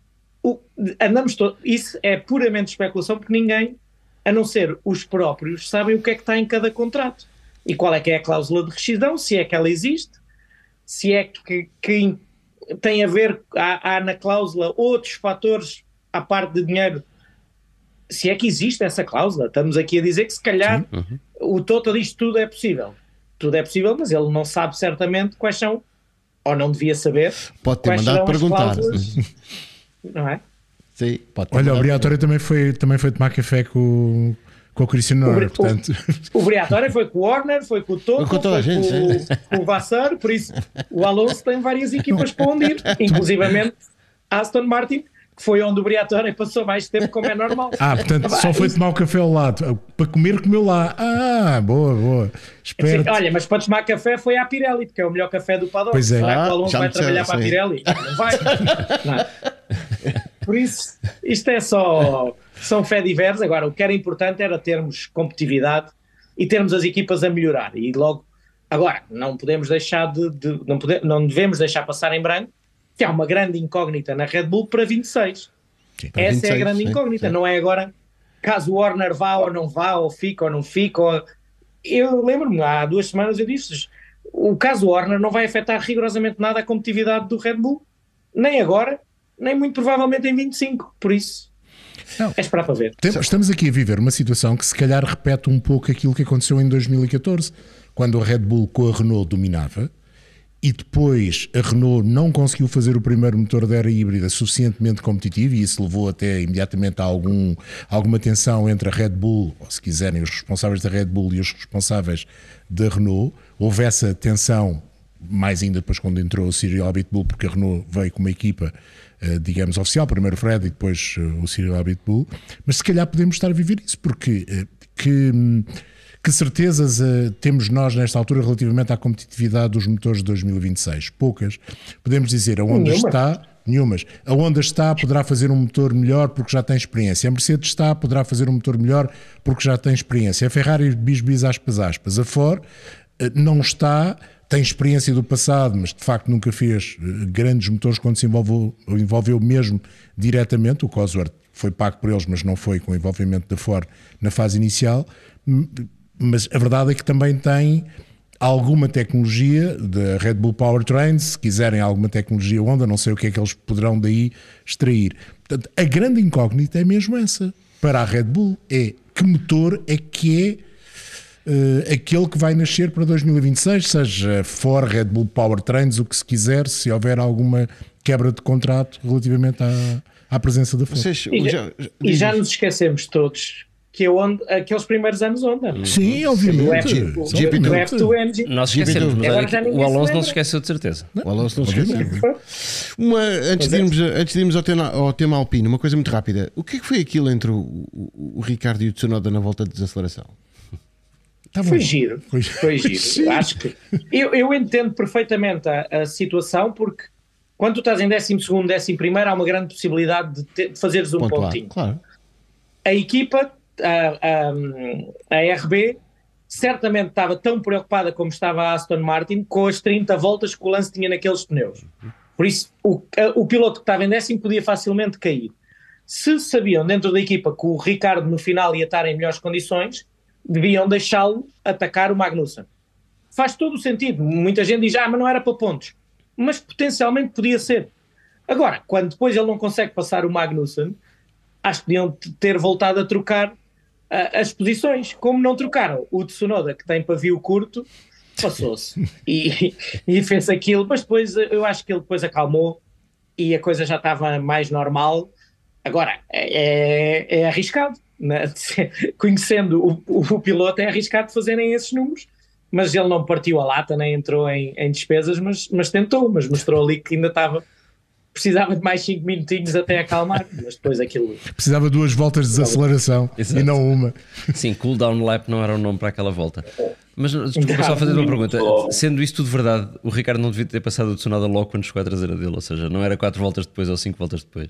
Speaker 6: isso é puramente especulação, porque ninguém, a não ser os próprios, sabem o que é que está em cada contrato. E qual é que é a cláusula de rescisão, se é que ela existe, se é que tem a ver, há na cláusula outros fatores à parte de dinheiro. Se é que existe essa cláusula, estamos aqui a dizer que se calhar o Toto diz que tudo é possível. Tudo é possível, mas ele não sabe certamente quais são, ou não devia saber.
Speaker 2: Pode ter
Speaker 6: quais
Speaker 2: mandado
Speaker 6: serão as
Speaker 2: perguntar.
Speaker 6: cláusulas, não é?
Speaker 2: Sim, pode ter
Speaker 4: Olha, o
Speaker 2: mandado
Speaker 4: Briatore também foi tomar café com o Cristiano Ronaldo, portanto.
Speaker 6: O Briatore foi com o Horner, foi com o Toto,
Speaker 2: Com toda a
Speaker 6: foi
Speaker 2: gente,
Speaker 6: com o Vassar, por isso o Alonso tem várias equipas para onde ir, inclusivamente Aston Martin, que foi onde o Briatore passou mais tempo, como é normal.
Speaker 4: Portanto, só foi tomar o café ao lado. Para comer, comeu lá. Boa. Espero.
Speaker 6: Olha, mas para tomar café foi à Pirelli, porque é o melhor café do paddock.
Speaker 4: Pois é.
Speaker 6: Não é que o Alonso
Speaker 2: já
Speaker 6: vai
Speaker 2: me disseram,
Speaker 6: trabalhar para a
Speaker 2: sim.
Speaker 6: Pirelli? Não vai. Não. Por isso, isto é só... São fé diversos. Agora, o que era importante era termos competitividade e termos as equipas a melhorar. E logo... Agora, não podemos deixar não devemos deixar passar em branco que há uma grande incógnita na Red Bull para 26.
Speaker 2: para
Speaker 6: Essa
Speaker 2: 26,
Speaker 6: é a grande
Speaker 2: sim,
Speaker 6: incógnita.
Speaker 2: sim.
Speaker 6: Não é agora caso o Horner vá ou não vá, ou fica ou não fica. Eu lembro-me, há 2 semanas eu disse, o caso Horner não vai afetar rigorosamente nada a competitividade do Red Bull, nem agora, nem muito provavelmente em 25. Por isso,
Speaker 4: Não.
Speaker 6: é esperar para ver.
Speaker 4: Estamos aqui a viver uma situação que se calhar repete um pouco aquilo que aconteceu em 2014, quando a Red Bull com a Renault dominava e depois a Renault não conseguiu fazer o primeiro motor de era híbrida suficientemente competitivo e isso levou até imediatamente a alguma tensão entre a Red Bull, ou se quiserem os responsáveis da Red Bull e os responsáveis da Renault. Houve essa tensão mais ainda depois quando entrou o Cyril Abiteboul, porque a Renault veio com uma equipa, digamos, oficial, primeiro o Fred e depois o Cyril Abiteboul, mas se calhar podemos estar a viver isso, porque que certezas temos nós nesta altura relativamente à competitividade dos motores de 2026? Poucas. Podemos dizer, a Honda está... Nenhumas. A Honda está, poderá fazer um motor melhor porque já tem experiência. A Mercedes está, poderá fazer um motor melhor porque já tem experiência. A Ferrari, bis, aspas. A Ford não está, tem experiência do passado, mas de facto nunca fez grandes motores quando se envolveu mesmo diretamente. O Cosworth foi pago por eles, mas não foi com o envolvimento da Ford na fase inicial. Mas a verdade é que também tem alguma tecnologia da Red Bull Powertrain, se quiserem alguma tecnologia Honda, não sei o que é que eles poderão daí extrair. Portanto, a grande incógnita é mesmo essa. Para a Red Bull é que motor é que é aquele que vai nascer para 2026, seja Ford, Red Bull Powertrains, o que se quiser, se houver alguma quebra de contrato relativamente à presença da Ford.
Speaker 6: E já nos esquecemos todos que aqueles primeiros anos Honda.
Speaker 4: Sim, obviamente.
Speaker 6: Do F2 Engine.
Speaker 5: Nós esquecemos, mas o Alonso não se esqueceu de certeza.
Speaker 2: O Alonso não se esqueceu. Antes de irmos ao tema Alpine, uma coisa muito rápida. O que é que foi aquilo entre o Ricardo e o Tsunoda na volta de desaceleração?
Speaker 6: Foi giro. Acho que eu entendo perfeitamente a situação, porque quando tu estás em 12º, 11º, há uma grande possibilidade de fazeres um pontinho.
Speaker 2: Claro.
Speaker 6: A equipa, a RB, certamente estava tão preocupada como estava a Aston Martin com as 30 voltas que o Lance tinha naqueles pneus. Por isso, o piloto que estava em 10º podia facilmente cair. Se sabiam dentro da equipa que o Ricardo no final ia estar em melhores condições, deviam deixá-lo atacar o Magnussen. Faz todo o sentido. Muita gente diz, mas não era para pontos. Mas potencialmente podia ser. Agora, quando depois ele não consegue passar o Magnussen, acho que podiam ter voltado a trocar as posições. Como não trocaram o Tsunoda, que tem pavio curto, passou-se e fez aquilo, mas depois eu acho que ele depois acalmou e a coisa já estava mais normal. Agora, é arriscado, né? Conhecendo o piloto, é arriscado fazerem esses números, mas ele não partiu a lata, nem entrou em despesas, mas tentou, mas mostrou ali que ainda precisava de mais 5 minutinhos até acalmar, mas depois aquilo...
Speaker 4: Precisava 2 voltas de desaceleração. Exato. E não uma.
Speaker 5: Sim, cooldown lap não era o nome para aquela volta. Mas desculpa só fazer uma pergunta. Sendo isto tudo verdade, o Ricardo não devia ter passado o Tsunoda logo quando chegou à traseira dele, ou seja, não era 4 voltas depois ou 5 voltas depois.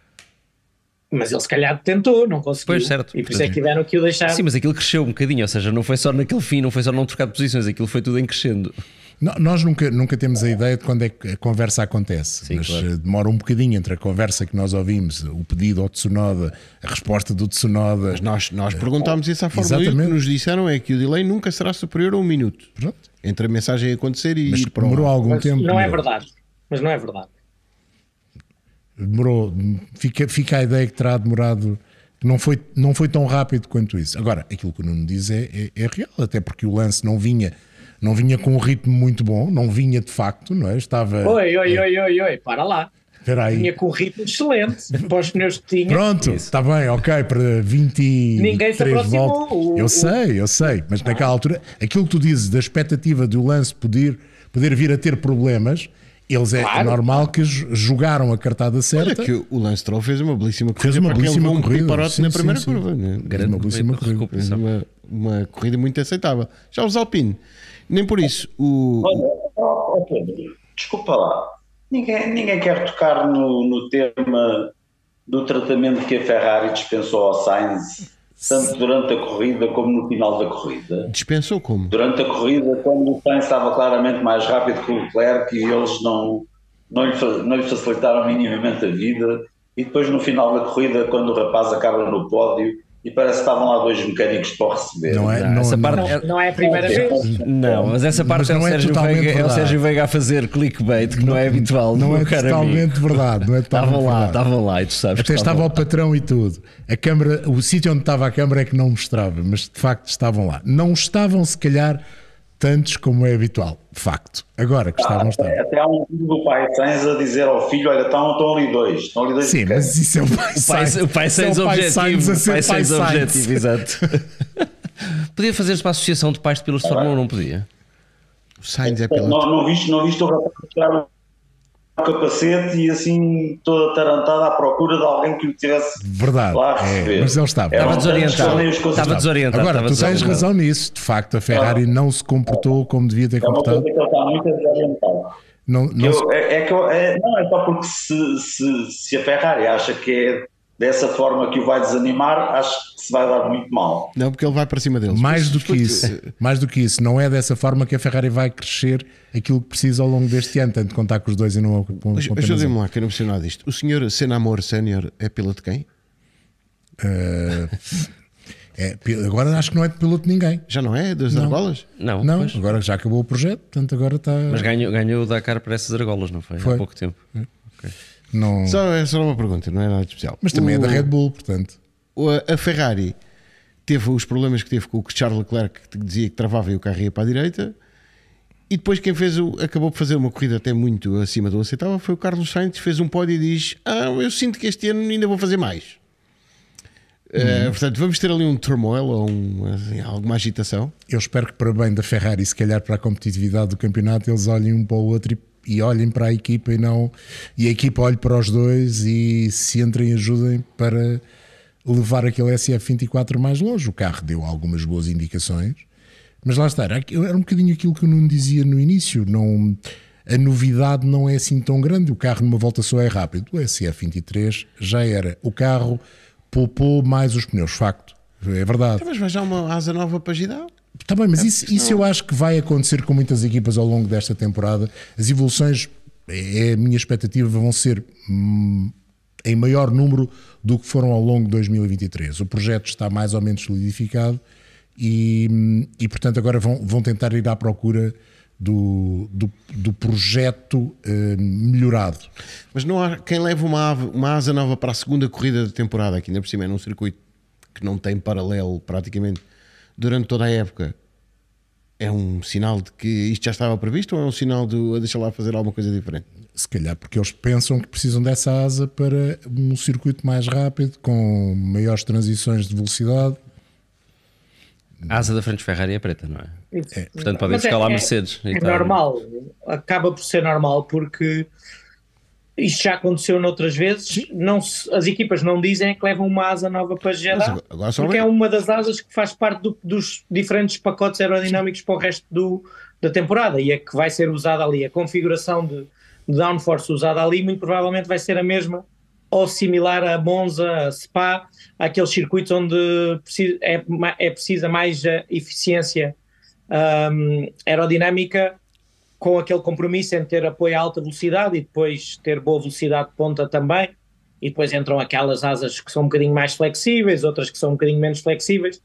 Speaker 6: Mas ele se calhar tentou, não conseguiu.
Speaker 5: Pois, certo.
Speaker 6: E por isso é que tiveram que o deixar.
Speaker 5: Sim, mas aquilo cresceu um bocadinho, ou seja, não foi só naquele fim, não foi só não trocar de posições, aquilo foi tudo em crescendo.
Speaker 4: Nós nunca temos a ideia de quando é que a conversa acontece. Sim, mas claro, demora um bocadinho entre a conversa que nós ouvimos, o pedido ao Tsunoda, a resposta do Tsunoda.
Speaker 2: Mas nós perguntámos isso à Fórmula 1, o que nos disseram é que o delay nunca será superior a 1 minuto. Pronto. Entre a mensagem acontecer e ir para
Speaker 4: demorou algum tempo.
Speaker 6: Não é verdade. Mas não é verdade.
Speaker 4: Demorou. Fica a ideia que terá demorado. Não foi tão rápido quanto isso. Agora, aquilo que o Nuno diz é real, até porque o Lance não vinha com um ritmo muito bom, não vinha de facto, não é? Estava...
Speaker 6: Oi, para lá.
Speaker 4: Aí.
Speaker 6: Vinha com um ritmo excelente para os pneus que tinha.
Speaker 4: Pronto, está bem, ok, para 23
Speaker 6: ninguém se aproximou.
Speaker 4: Voltas. Eu sei, mas naquela altura, aquilo que tu dizes da expectativa do Lance poder vir a ter problemas, eles é normal que jogaram a cartada certa.
Speaker 2: Olha que o Lance Stroll fez uma belíssima corrida. Na primeira curva. Né?
Speaker 4: Uma belíssima corrida.
Speaker 2: Uma corrida muito aceitável. Já os Alpine, nem por isso.
Speaker 3: Olha, Pedro, desculpa lá. Ninguém quer tocar no tema do tratamento que a Ferrari dispensou ao Sainz, tanto durante a corrida como no final da corrida.
Speaker 2: Dispensou como?
Speaker 3: Durante a corrida, quando o Sainz estava claramente mais rápido que o Leclerc e eles não lhe facilitaram minimamente a vida, e depois no final da corrida, quando o rapaz acaba no pódio, e parece que estavam lá 2 mecânicos para o receber.
Speaker 6: Não é a primeira vez.
Speaker 5: Não, mas essa parte é o Sérgio Veiga a fazer clickbait, que não é habitual.
Speaker 4: Não é totalmente verdade.
Speaker 5: Estavam lá e tu sabes.
Speaker 4: Até estava o patrão e tudo. A câmara, o sítio onde estava a câmara é que não mostrava, mas de facto estavam lá. Não estavam, se calhar, tantos como é habitual, de facto. Agora que estavam.
Speaker 3: Até há um filho do pai Sainz a dizer ao filho: olha, estão ali dois.
Speaker 4: Sim, mas isso é o pai Sainz.
Speaker 5: O pai Sainz objetivo, exato. Podia fazer-se para a Associação de Pais de Pilotos de Fórmula 1, não podia?
Speaker 2: O Sainz é
Speaker 3: Não,
Speaker 2: piloto.
Speaker 3: não viste o rapaz tirar o capacete e assim toda atarantada à procura de alguém que o tivesse
Speaker 4: Verdade,
Speaker 3: lá a receber.
Speaker 4: mas ele estava.
Speaker 3: Eram
Speaker 5: Estava
Speaker 3: tantos
Speaker 5: desorientado.
Speaker 3: torneios que eu
Speaker 5: Estava desorientado.
Speaker 4: Agora,
Speaker 5: estava
Speaker 4: tu tens
Speaker 5: desorientado.
Speaker 4: razão nisso. De facto, a Ferrari não se comportou como devia ter
Speaker 3: É uma coisa
Speaker 4: comportado.
Speaker 3: que ele está muito desorientado.
Speaker 4: Não
Speaker 3: Não, é só porque se a Ferrari acha que é dessa forma que o vai desanimar, acho que se vai dar muito mal.
Speaker 2: Não, porque ele vai para cima deles.
Speaker 4: mais
Speaker 2: Mas
Speaker 4: do que
Speaker 2: foi-
Speaker 4: isso, não é dessa forma que a Ferrari vai crescer aquilo que precisa ao longo deste ano, tanto contar com os dois e não com
Speaker 2: Mas
Speaker 4: apenas
Speaker 2: ajudem-me
Speaker 4: um.
Speaker 2: lá, que eu não percebo nada disto. O senhor Senamor Sénior é piloto de quem?
Speaker 4: Agora acho que não é de piloto de ninguém.
Speaker 2: Já não é? Das argolas?
Speaker 5: Não,
Speaker 4: Não,
Speaker 5: pois.
Speaker 4: agora já acabou o projeto, portanto agora está.
Speaker 5: Mas ganhou o Dakar para essas argolas, não foi?
Speaker 4: Foi.
Speaker 5: Há pouco tempo.
Speaker 4: Não...
Speaker 2: É só uma pergunta, não é nada especial.
Speaker 4: Mas também é da Red Bull, portanto.
Speaker 2: A Ferrari teve os problemas que teve com o Charles Leclerc, que dizia que travava e o carro ia para a direita. E depois quem acabou por fazer uma corrida até muito acima do aceitável foi o Carlos Sainz, que fez um pódio e diz: eu sinto que este ano ainda vou fazer mais. Portanto, vamos ter ali um turmoil ou alguma agitação.
Speaker 4: Eu espero que, para bem da Ferrari, se calhar para a competitividade do campeonato, eles olhem um para o outro e olhem para a equipa e a equipa olhe para os dois e se entrem e ajudem para levar aquele SF24 mais longe. O carro deu algumas boas indicações, mas lá está, era um bocadinho aquilo que o Nuno dizia no início. A novidade não é assim tão grande. O carro numa volta só é rápido. O SF23 já era. O carro poupou mais os pneus, facto. É verdade.
Speaker 2: Mas vai já uma asa nova para girar.
Speaker 4: Está bem, mas isso eu acho que vai acontecer com muitas equipas ao longo desta temporada. As evoluções, é a minha expectativa, vão ser em maior número do que foram ao longo de 2023. O projeto está mais ou menos solidificado e portanto, agora vão tentar ir à procura do projeto melhorado.
Speaker 2: Mas não há quem leve uma asa nova para a segunda corrida da temporada, aqui ainda por cima é num circuito que não tem paralelo praticamente durante toda a época. É um sinal de que isto já estava previsto ou é um sinal de deixa lá fazer alguma coisa diferente?
Speaker 4: Se calhar porque eles pensam que precisam dessa asa para um circuito mais rápido, com maiores transições de velocidade.
Speaker 5: A asa da frente de Ferrari é preta, não é? Portanto, podem
Speaker 6: Mas
Speaker 5: buscar lá Mercedes.
Speaker 6: É normal, acaba por ser normal, porque isto já aconteceu noutras vezes. As equipas não dizem que levam uma asa nova para gerar,
Speaker 2: agora só
Speaker 6: porque é uma das asas que faz parte dos diferentes pacotes aerodinâmicos para o resto da temporada e é que vai ser usada ali. A configuração de downforce usada ali muito provavelmente vai ser a mesma ou similar a Monza, a Spa, aqueles circuitos onde é precisa mais eficiência aerodinâmica, com aquele compromisso em ter apoio a alta velocidade e depois ter boa velocidade de ponta também, e depois entram aquelas asas que são um bocadinho mais flexíveis, outras que são um bocadinho menos flexíveis.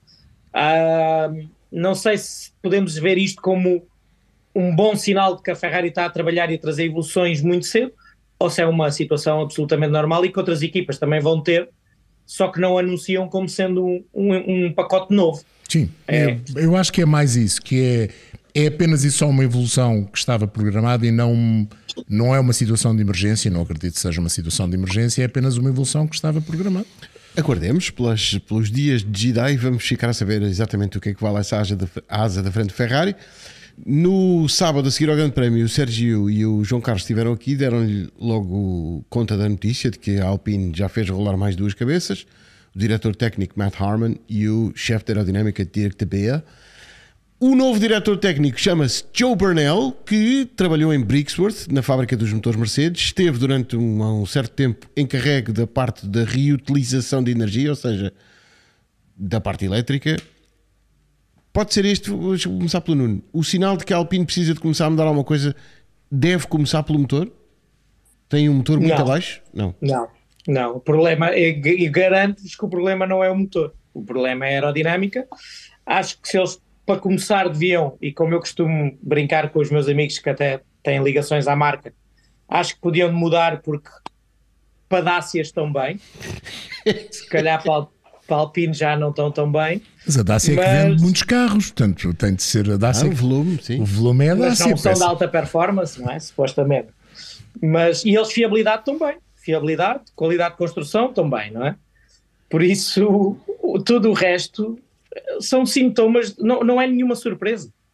Speaker 6: Não sei se podemos ver isto como um bom sinal de que a Ferrari está a trabalhar e a trazer evoluções muito cedo, ou se é uma situação absolutamente normal e que outras equipas também vão ter, só que não anunciam como sendo um pacote novo.
Speaker 4: Sim, eu acho que é mais isso, que é apenas e só uma evolução que estava programada e não é uma situação de emergência, não acredito que seja uma situação de emergência, é apenas uma evolução que estava programada.
Speaker 2: Aguardemos pelos dias de Jeddah e vamos ficar a saber exatamente o que é que vale essa asa da frente de Ferrari. No sábado, a seguir ao Grande Prémio, o Sérgio e o João Carlos estiveram aqui, deram-lhe logo conta da notícia de que a Alpine já fez rolar mais duas cabeças, o diretor técnico Matt Harmon e o chefe de aerodinâmica Dirk de Beer. O novo diretor técnico chama-se Joe Burnell, que trabalhou em Brixworth, na fábrica dos motores Mercedes, esteve durante um certo tempo encarregue da parte da reutilização de energia, ou seja, da parte elétrica. Pode ser este, vou começar pelo Nuno. O sinal de que a Alpine precisa de começar a mudar alguma coisa deve começar pelo motor? Tem um motor muito abaixo?
Speaker 6: Não. O problema e garanto-vos que o problema não é o motor. O problema é a aerodinâmica. Acho que se eles, para começar, deviam, e como eu costumo brincar com os meus amigos que até têm ligações à marca, acho que podiam mudar porque para Dacia estão bem. Se calhar para a Alpine já não estão tão bem.
Speaker 4: Mas a Dacia é que vende muitos carros, portanto tem de ser a Dacia.
Speaker 2: O volume, sim.
Speaker 4: O volume é a
Speaker 6: Mas
Speaker 4: Dacia.
Speaker 6: não são de alta performance, não é? Supostamente. E eles fiabilidade também. Fiabilidade, qualidade de construção também, não é? Por isso, tudo o resto são sintomas, não é nenhuma surpresa.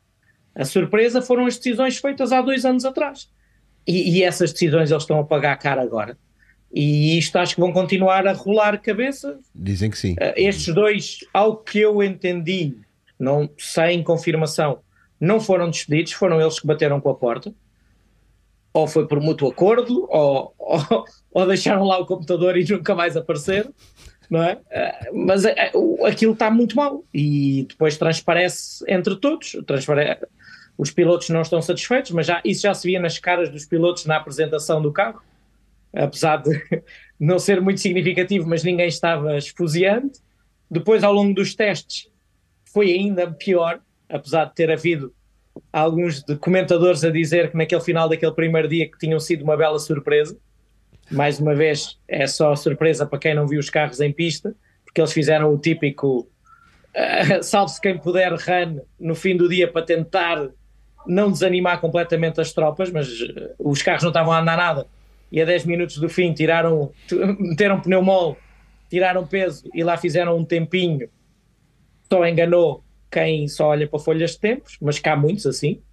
Speaker 6: A surpresa foram as decisões feitas há 2 anos atrás. E essas decisões eles estão a pagar caro agora. E isto acho que vão continuar a rolar cabeça.
Speaker 2: Dizem que sim.
Speaker 6: Estes dois, ao que eu entendi, não, sem confirmação, não foram despedidos, foram eles que bateram com a porta. Ou foi por mútuo acordo, ou deixaram lá o computador e nunca mais apareceram, não é? Mas aquilo está muito mal e depois transparece entre todos. Os pilotos não estão satisfeitos, mas isso já se via nas caras dos pilotos na apresentação do carro, apesar de não ser muito significativo, mas ninguém estava esfuziante. Depois, ao longo dos testes, foi ainda pior, apesar de ter havido alguns comentadores a dizer que naquele final daquele primeiro dia que tinham sido uma bela surpresa. Mais uma vez, é só surpresa para quem não viu os carros em pista, porque eles fizeram o típico salve-se quem puder run no fim do dia para tentar não desanimar completamente as tropas, mas os carros não estavam a andar nada e a 10 minutos do fim meteram pneumol, tiraram peso e lá fizeram um tempinho. Só enganou quem só olha para folhas de tempos, mas cá há muitos assim.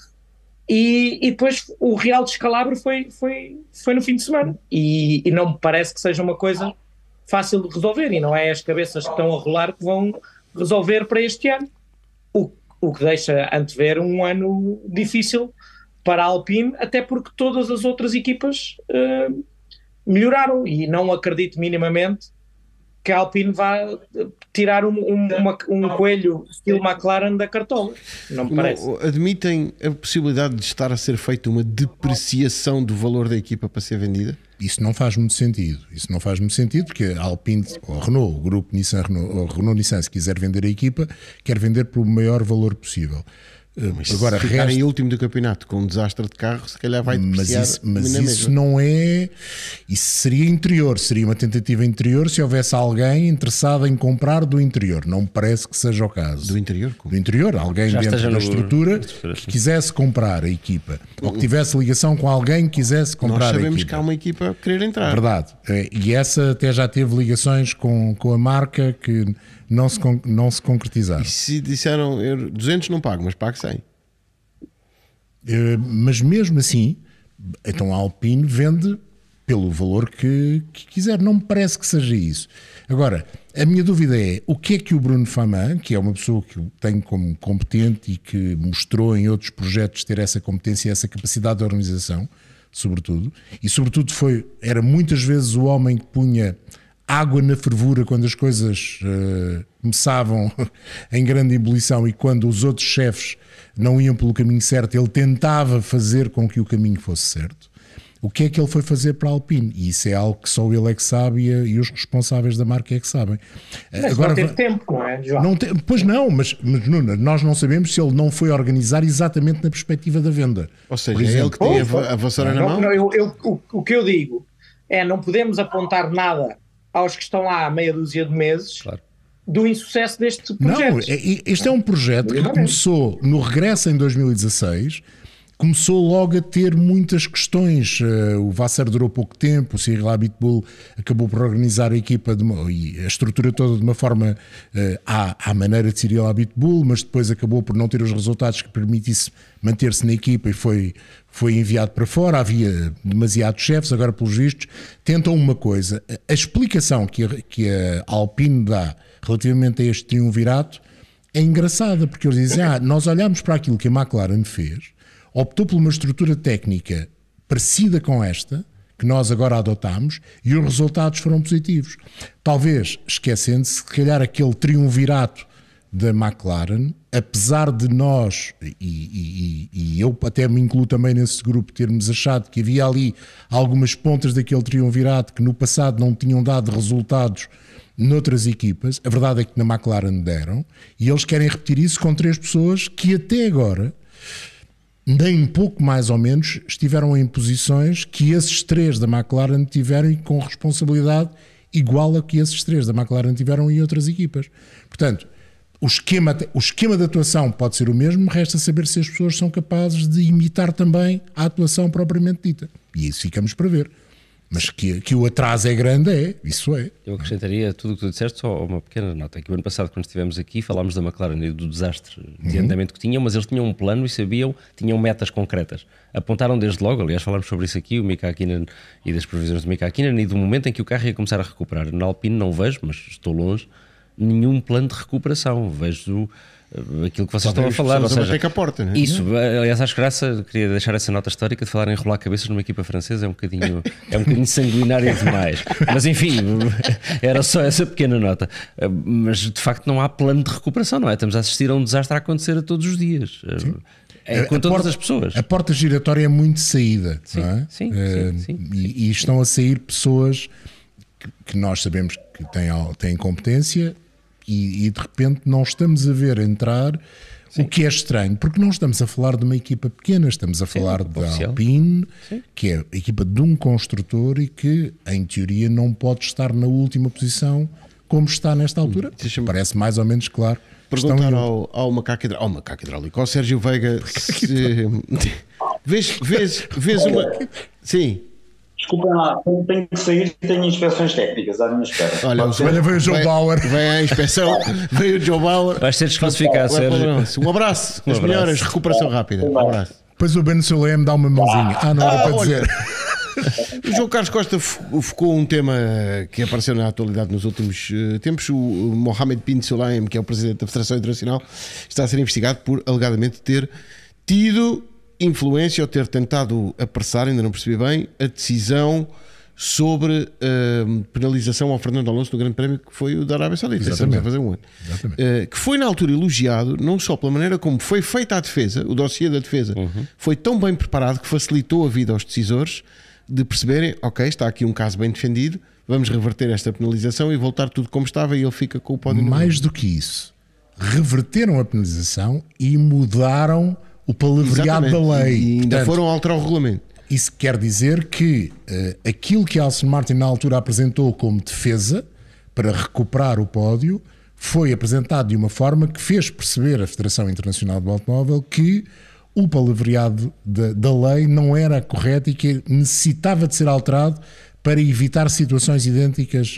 Speaker 6: E depois o real descalabro foi no fim de semana. E não me parece que seja uma coisa fácil de resolver. E não é as cabeças que estão a rolar que vão resolver para este ano. O que deixa antever um ano difícil para a Alpine, até porque todas as outras equipas melhoraram. E não acredito minimamente que a Alpine vá tirar um coelho estilo McLaren da cartola. Não me parece.
Speaker 2: Admitem a possibilidade de estar a ser feita uma depreciação do valor da equipa para ser vendida?
Speaker 4: Isso não faz muito sentido. Isso não faz muito sentido porque a Alpine, ou a Renault, o grupo Nissan-Renault, ou Renault-Nissan, se quiser vender a equipa, quer vender pelo maior valor possível.
Speaker 2: Mas agora, se ficar em último do campeonato com um desastre de carro, se calhar vai depreciar.
Speaker 4: Mas isso não é. Isso seria interior, seria uma tentativa interior se houvesse alguém interessado em comprar do interior. Não me parece que seja o caso.
Speaker 2: Do interior? Como?
Speaker 4: Do interior, alguém
Speaker 5: Já
Speaker 4: dentro
Speaker 5: esteja
Speaker 4: da
Speaker 5: no-
Speaker 4: estrutura que quisesse comprar a equipa, ou que tivesse ligação com alguém que quisesse comprar
Speaker 2: Nós
Speaker 4: a
Speaker 2: sabemos
Speaker 4: equipa.
Speaker 2: que há uma equipa a querer entrar.
Speaker 4: Verdade. E essa até já teve ligações com a marca que não se concretizaram.
Speaker 2: E se disseram 200 não pago, mas pago 100.
Speaker 4: Mas mesmo assim, então a Alpine vende pelo valor que quiser. Não me parece que seja isso. Agora, a minha dúvida é o que é que o Bruno Famin, que é uma pessoa que eu tenho como competente e que mostrou em outros projetos ter essa competência e essa capacidade de organização, sobretudo, e sobretudo era muitas vezes o homem que punha água na fervura quando as coisas começavam em grande ebulição e quando os outros chefes não iam pelo caminho certo, ele tentava fazer com que o caminho fosse certo. O que é que ele foi fazer para a Alpine? E isso é algo que só ele é que sabe e os responsáveis da marca é que sabem.
Speaker 6: Mas
Speaker 4: Agora,
Speaker 6: não teve tempo, não é, João?
Speaker 4: Pois não, mas Nuno, nós não sabemos se ele não foi organizar exatamente na perspectiva da venda.
Speaker 2: Ou seja,
Speaker 4: Por
Speaker 2: é ele
Speaker 4: exemplo.
Speaker 2: que tem a vassoura na mão.
Speaker 6: O que eu digo é não podemos apontar nada aos que estão lá há meia dúzia de meses.
Speaker 5: Claro.
Speaker 6: Do insucesso deste
Speaker 4: Não,
Speaker 6: projeto.
Speaker 4: este é um projeto que começou no regresso em 2016, começou logo a ter muitas questões. O Vasser durou pouco tempo, o Cyril Abiteboul acabou por organizar a equipa e a estrutura toda de uma forma à maneira de Cyril Abiteboul, mas depois acabou por não ter os resultados que permitisse manter-se na equipa e foi enviado para fora. Havia demasiados chefes, agora pelos vistos tentam uma coisa. A explicação que a Alpine dá relativamente a este triunvirato é engraçada, porque eles dizem, nós olhamos para aquilo que a McLaren fez, optou por uma estrutura técnica parecida com esta, que nós agora adotámos, e os resultados foram positivos. Talvez esquecendo-se, se calhar aquele triunvirato da McLaren, apesar de nós, e eu até me incluo também nesse grupo, termos achado que havia ali algumas pontas daquele triunvirato que no passado não tinham dado resultados noutras equipas, a verdade é que na McLaren deram, e eles querem repetir isso com 3 pessoas que até agora, nem pouco mais ou menos, estiveram em posições que esses 3 da McLaren tiveram e com responsabilidade igual a que esses 3 da McLaren tiveram em outras equipas. Portanto, o esquema de atuação pode ser o mesmo, resta saber se as pessoas são capazes de imitar também a atuação propriamente dita. E isso ficamos para ver. Mas que o atraso é grande, isso é.
Speaker 5: Eu acrescentaria tudo o que tu disseste, só uma pequena nota. Que o ano passado, quando estivemos aqui, falámos da McLaren e do desastre de andamento que tinham, mas eles tinham um plano e sabiam, tinham metas concretas. Apontaram desde logo, aliás, falámos sobre isso aqui, o Mika Hakkinen e das previsões do Mika Hakkinen, e do momento em que o carro ia começar a recuperar. Na Alpine não vejo, mas estou longe, nenhum plano de recuperação. Vejo aquilo que vocês estão a falar, ou seja,
Speaker 2: a porta, não é?
Speaker 5: isso, aliás, acho graça, queria deixar essa nota histórica de falar em enrolar cabeças numa equipa francesa, é um bocadinho sanguinário demais, mas enfim, era só essa pequena nota. Mas de facto não há plano de recuperação, não é? Estamos a assistir a um desastre a acontecer a todos os dias. Com todas as pessoas.
Speaker 4: A porta giratória é muito saída,
Speaker 5: sim,
Speaker 4: não é?
Speaker 5: Sim.
Speaker 4: E estão a sair pessoas que nós sabemos que têm competência e de repente não estamos a ver entrar, o que é estranho, porque não estamos a falar de uma equipa pequena, estamos a falar da Alpine, que é a equipa de um construtor e que, em teoria, não pode estar na última posição como está nesta altura. Parece mais ou menos claro.
Speaker 2: Perguntar ao macaco hidráulico, ao Sérgio Veiga, vês uma... Sim.
Speaker 3: Desculpem lá, tenho que sair e tenho inspeções técnicas à minha espera.
Speaker 2: Olha,
Speaker 4: veio o Joe Bauer.
Speaker 2: Vem à inspeção, veio o Joe Bauer.
Speaker 5: Vais ser desclassificado, Sérgio.
Speaker 2: Um abraço, as melhoras, recuperação rápida. Um abraço.
Speaker 4: Depois o Ben Solé me dá uma mãozinha. Não era para dizer.
Speaker 2: O João Carlos Costa focou um tema que apareceu na atualidade nos últimos tempos. O Mohamed bin Sulayem, que é o presidente da Federação Internacional, está a ser investigado por alegadamente ter tido influência ou ter tentado apressar, ainda não percebi bem, a decisão sobre penalização ao Fernando Alonso no Grande Prémio, que foi o da Arábia Saudita. Estamos a fazer um ano. Que foi na altura elogiado, não só pela maneira como foi feita a defesa, o dossiê da defesa foi tão bem preparado que facilitou a vida aos decisores de perceberem, ok, está aqui um caso bem defendido, vamos reverter esta penalização e voltar tudo como estava, e ele fica com o pódio.
Speaker 4: Mais do que isso, reverteram a penalização e mudaram o palavreado da lei.
Speaker 2: E ainda foram alterar o regulamento.
Speaker 4: Isso quer dizer que aquilo que Aston Martin na altura apresentou como defesa para recuperar o pódio foi apresentado de uma forma que fez perceber a Federação Internacional do Automóvel que o palavreado da lei não era correto e que necessitava de ser alterado para evitar situações idênticas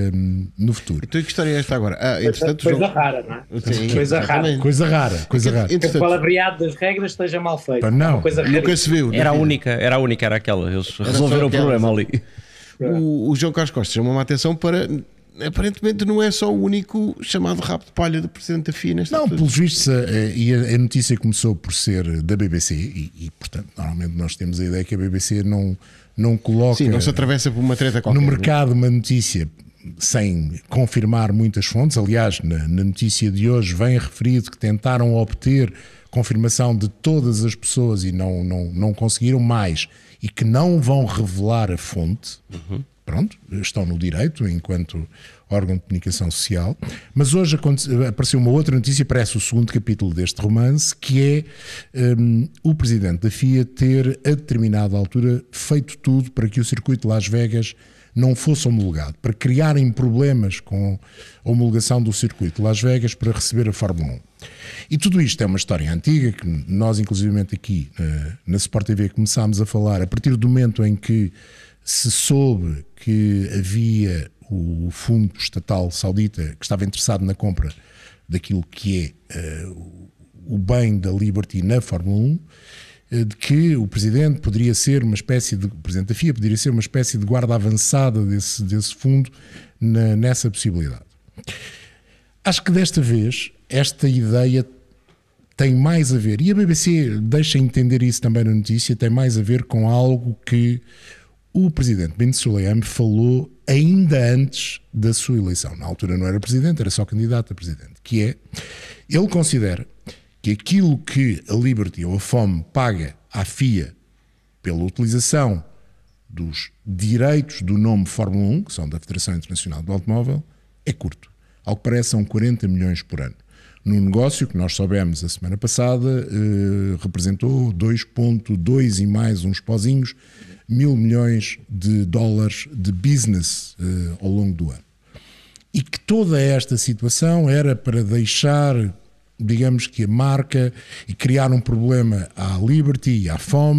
Speaker 4: no futuro.
Speaker 2: Então, que história é esta agora?
Speaker 6: Coisa rara, não é?
Speaker 2: Sim,
Speaker 6: coisa rara.
Speaker 4: Coisa rara.
Speaker 6: Que o palavreado das regras esteja mal feito.
Speaker 4: Não,
Speaker 2: nunca se viu.
Speaker 5: Era aquela. Eles resolveram o problema ali.
Speaker 2: O João Carlos Costa chamou-me a atenção para... Aparentemente não é só o único chamado rabo de palha do presidente da FIA nesta altura.
Speaker 4: Pelos vistos, a notícia começou por ser da BBC e, portanto, normalmente nós temos a ideia que a BBC não coloca...
Speaker 2: Sim, não se atravessa por uma treta qualquer.
Speaker 4: No mercado uma notícia sem confirmar muitas fontes. Aliás, na notícia de hoje vem referido que tentaram obter confirmação de todas as pessoas e não conseguiram mais e que não vão revelar a fonte. Pronto, estão no direito enquanto órgão de comunicação social, mas hoje apareceu uma outra notícia, parece o segundo capítulo deste romance, que é o presidente da FIA ter a determinada altura feito tudo para que o circuito de Las Vegas não fosse homologado, para criarem problemas com a homologação do circuito de Las Vegas para receber a Fórmula 1. E tudo isto é uma história antiga que nós, inclusivamente aqui na Sport TV, começámos a falar a partir do momento em que se soube que havia o fundo estatal saudita que estava interessado na compra daquilo que é o bem da Liberty na Fórmula 1, de que o presidente poderia ser uma espécie de... O presidente da FIA poderia ser uma espécie de guarda avançada desse fundo nessa possibilidade. Acho que desta vez esta ideia tem mais a ver, e a BBC deixa entender isso também na notícia, tem mais a ver com algo que o presidente bin Sulayem falou ainda antes da sua eleição. Na altura não era presidente, era só candidato a presidente. Que é, ele considera que aquilo que a Liberty ou a FOM paga à FIA pela utilização dos direitos do nome Fórmula 1, que são da Federação Internacional do Automóvel, é curto. Ao que parece, são 40 milhões por ano. Num negócio que nós soubemos a semana passada, representou 2,2 e mais uns pozinhos, $1.000 milhões de business ao longo do ano. E que toda esta situação era para deixar, digamos que a marca, e criar um problema à Liberty e à FOM,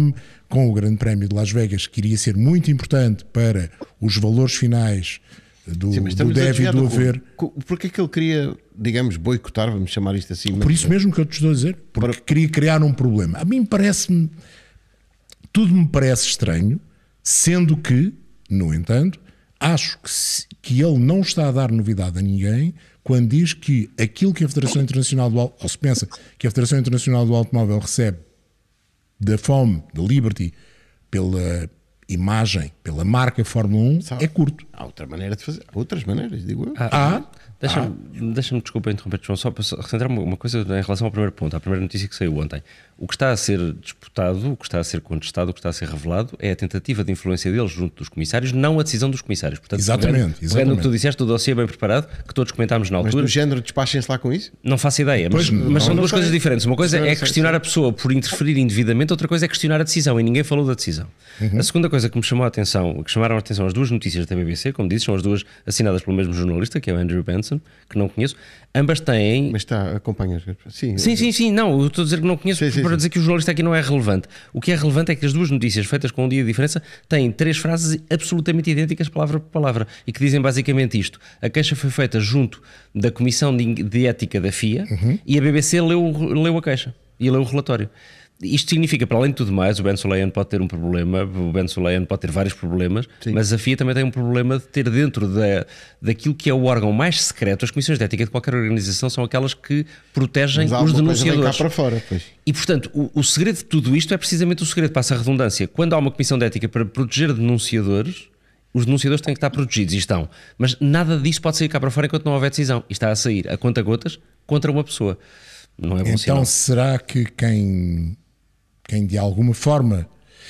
Speaker 4: com o Grande Prémio de Las Vegas, que iria ser muito importante para os valores finais do deve e do haver.
Speaker 2: Porque é que ele queria, digamos, boicotar, vamos chamar isto assim?
Speaker 4: Por isso mesmo que eu te estou a dizer, porque queria criar um problema. A mim parece-me, tudo me parece estranho, sendo que, no entanto, acho que ele não está a dar novidade a ninguém quando diz que aquilo que a Federação Internacional do Automóvel, ou se pensa que a Federação Internacional do Automóvel recebe da FOM, da Liberty, pela imagem, pela marca Fórmula 1, é curto.
Speaker 2: Há outra maneira de fazer, há outras maneiras, digo eu.
Speaker 5: Deixa-me, desculpa interromper, João, só para recentrar uma coisa em relação ao primeiro ponto, à primeira notícia que saiu ontem. O que está a ser disputado, o que está a ser contestado, o que está a ser revelado é a tentativa de influência deles junto dos comissários, não a decisão dos comissários. Portanto,
Speaker 4: exatamente.
Speaker 5: Pegando o que tu disseste, o dossiê bem preparado, que todos comentámos na altura.
Speaker 2: Mas do género, despachem-se lá com isso?
Speaker 5: Não faço ideia, mas são duas coisas diferentes. Uma coisa é questionar a pessoa por interferir indevidamente, outra coisa é questionar a decisão, e ninguém falou da decisão. A segunda coisa que me chamou a atenção, que chamaram a atenção as duas notícias da BBC, como disse, são as duas assinadas pelo mesmo jornalista, que é o Andrew Benson, que não conheço. Ambas têm...
Speaker 2: Mas acompanhas?
Speaker 5: Sim, não, eu estou a dizer que não conheço para dizer que o jornalista aqui não é relevante. O que é relevante é que as duas notícias feitas com um dia de diferença têm 3 frases absolutamente idênticas, palavra por palavra, e que dizem basicamente isto. A queixa foi feita junto da Comissão de Ética da FIA e a BBC leu a queixa e leu o relatório. Isto significa, para além de tudo mais, o Ben Sulayem pode ter um problema, o Ben Sulayem pode ter vários problemas, mas a FIA também tem um problema de ter dentro daquilo que é o órgão mais secreto. As comissões de ética de qualquer organização são aquelas que protegem os denunciadores.
Speaker 2: Cá para fora, pois.
Speaker 5: E, portanto, o segredo de tudo isto é precisamente o segredo, passa a redundância. Quando há uma comissão de ética para proteger denunciadores, os denunciadores têm que estar protegidos, e estão. Mas nada disso pode sair cá para fora enquanto não houver decisão. E está a sair a conta-gotas contra uma pessoa. Não é bom sinal.
Speaker 4: Então, será que quem de alguma forma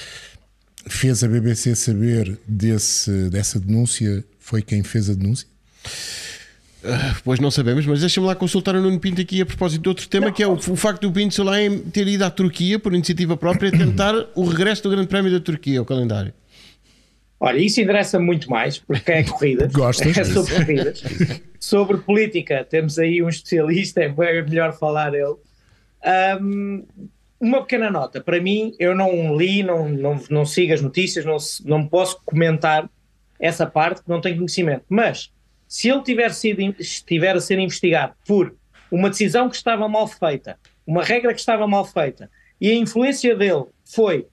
Speaker 4: fez a BBC saber dessa denúncia foi quem fez a denúncia?
Speaker 2: Pois não sabemos, mas deixa-me lá consultar o Nuno Pinto aqui a propósito de outro tema, que é o facto do Pinto Sulayem ter ido à Turquia por iniciativa própria tentar o regresso do Grande Prémio da Turquia ao calendário.
Speaker 6: Olha, isso interessa muito mais, porque é corridas.
Speaker 4: Gostas?
Speaker 6: É sobre corridas. Sobre política, temos aí um especialista, é melhor falar ele. Uma pequena nota, para mim, eu não li, não sigo as notícias, não posso comentar essa parte, não tenho conhecimento, mas se ele estiver a ser investigado por uma decisão que estava mal feita, uma regra que estava mal feita, e a influência dele foi,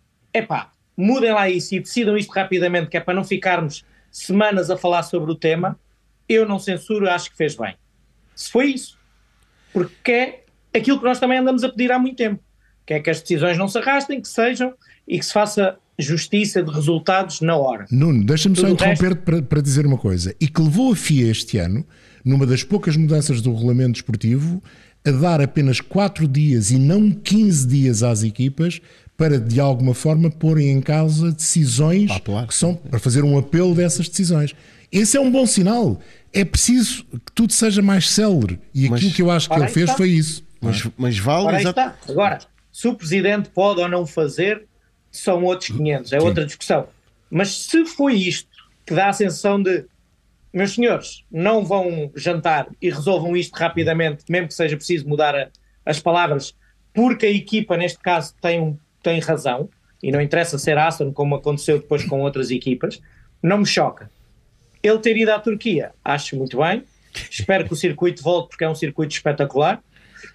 Speaker 6: mudem lá isso e decidam isto rapidamente, que é para não ficarmos semanas a falar sobre o tema, eu não censuro, acho que fez bem. Se foi isso, porque é aquilo que nós também andamos a pedir há muito tempo, que é que as decisões não se arrastem, que sejam, e que se faça justiça de resultados na hora.
Speaker 4: Nuno, deixa-me só interromper para dizer uma coisa, e que levou a FIA este ano, numa das poucas mudanças do regulamento desportivo, a dar apenas 4 dias e não 15 dias às equipas para, de alguma forma, porem em causa decisões que são para fazer um apelo dessas decisões. Esse é um bom sinal. É preciso que tudo seja mais célere, e aquilo que eu acho que ele fez foi isso.
Speaker 2: Mas vale...
Speaker 6: Ora, aí está. Agora, se o Presidente pode ou não fazer, são outros 500, outra discussão. Mas se foi isto que dá a sensação de, meus senhores, não vão jantar e resolvam isto rapidamente, mesmo que seja preciso mudar as palavras, porque a equipa, neste caso, tem razão, e não interessa ser Aston, como aconteceu depois com outras equipas, não me choca. Ele ter ido à Turquia, acho muito bem, espero que o circuito volte, porque é um circuito espetacular.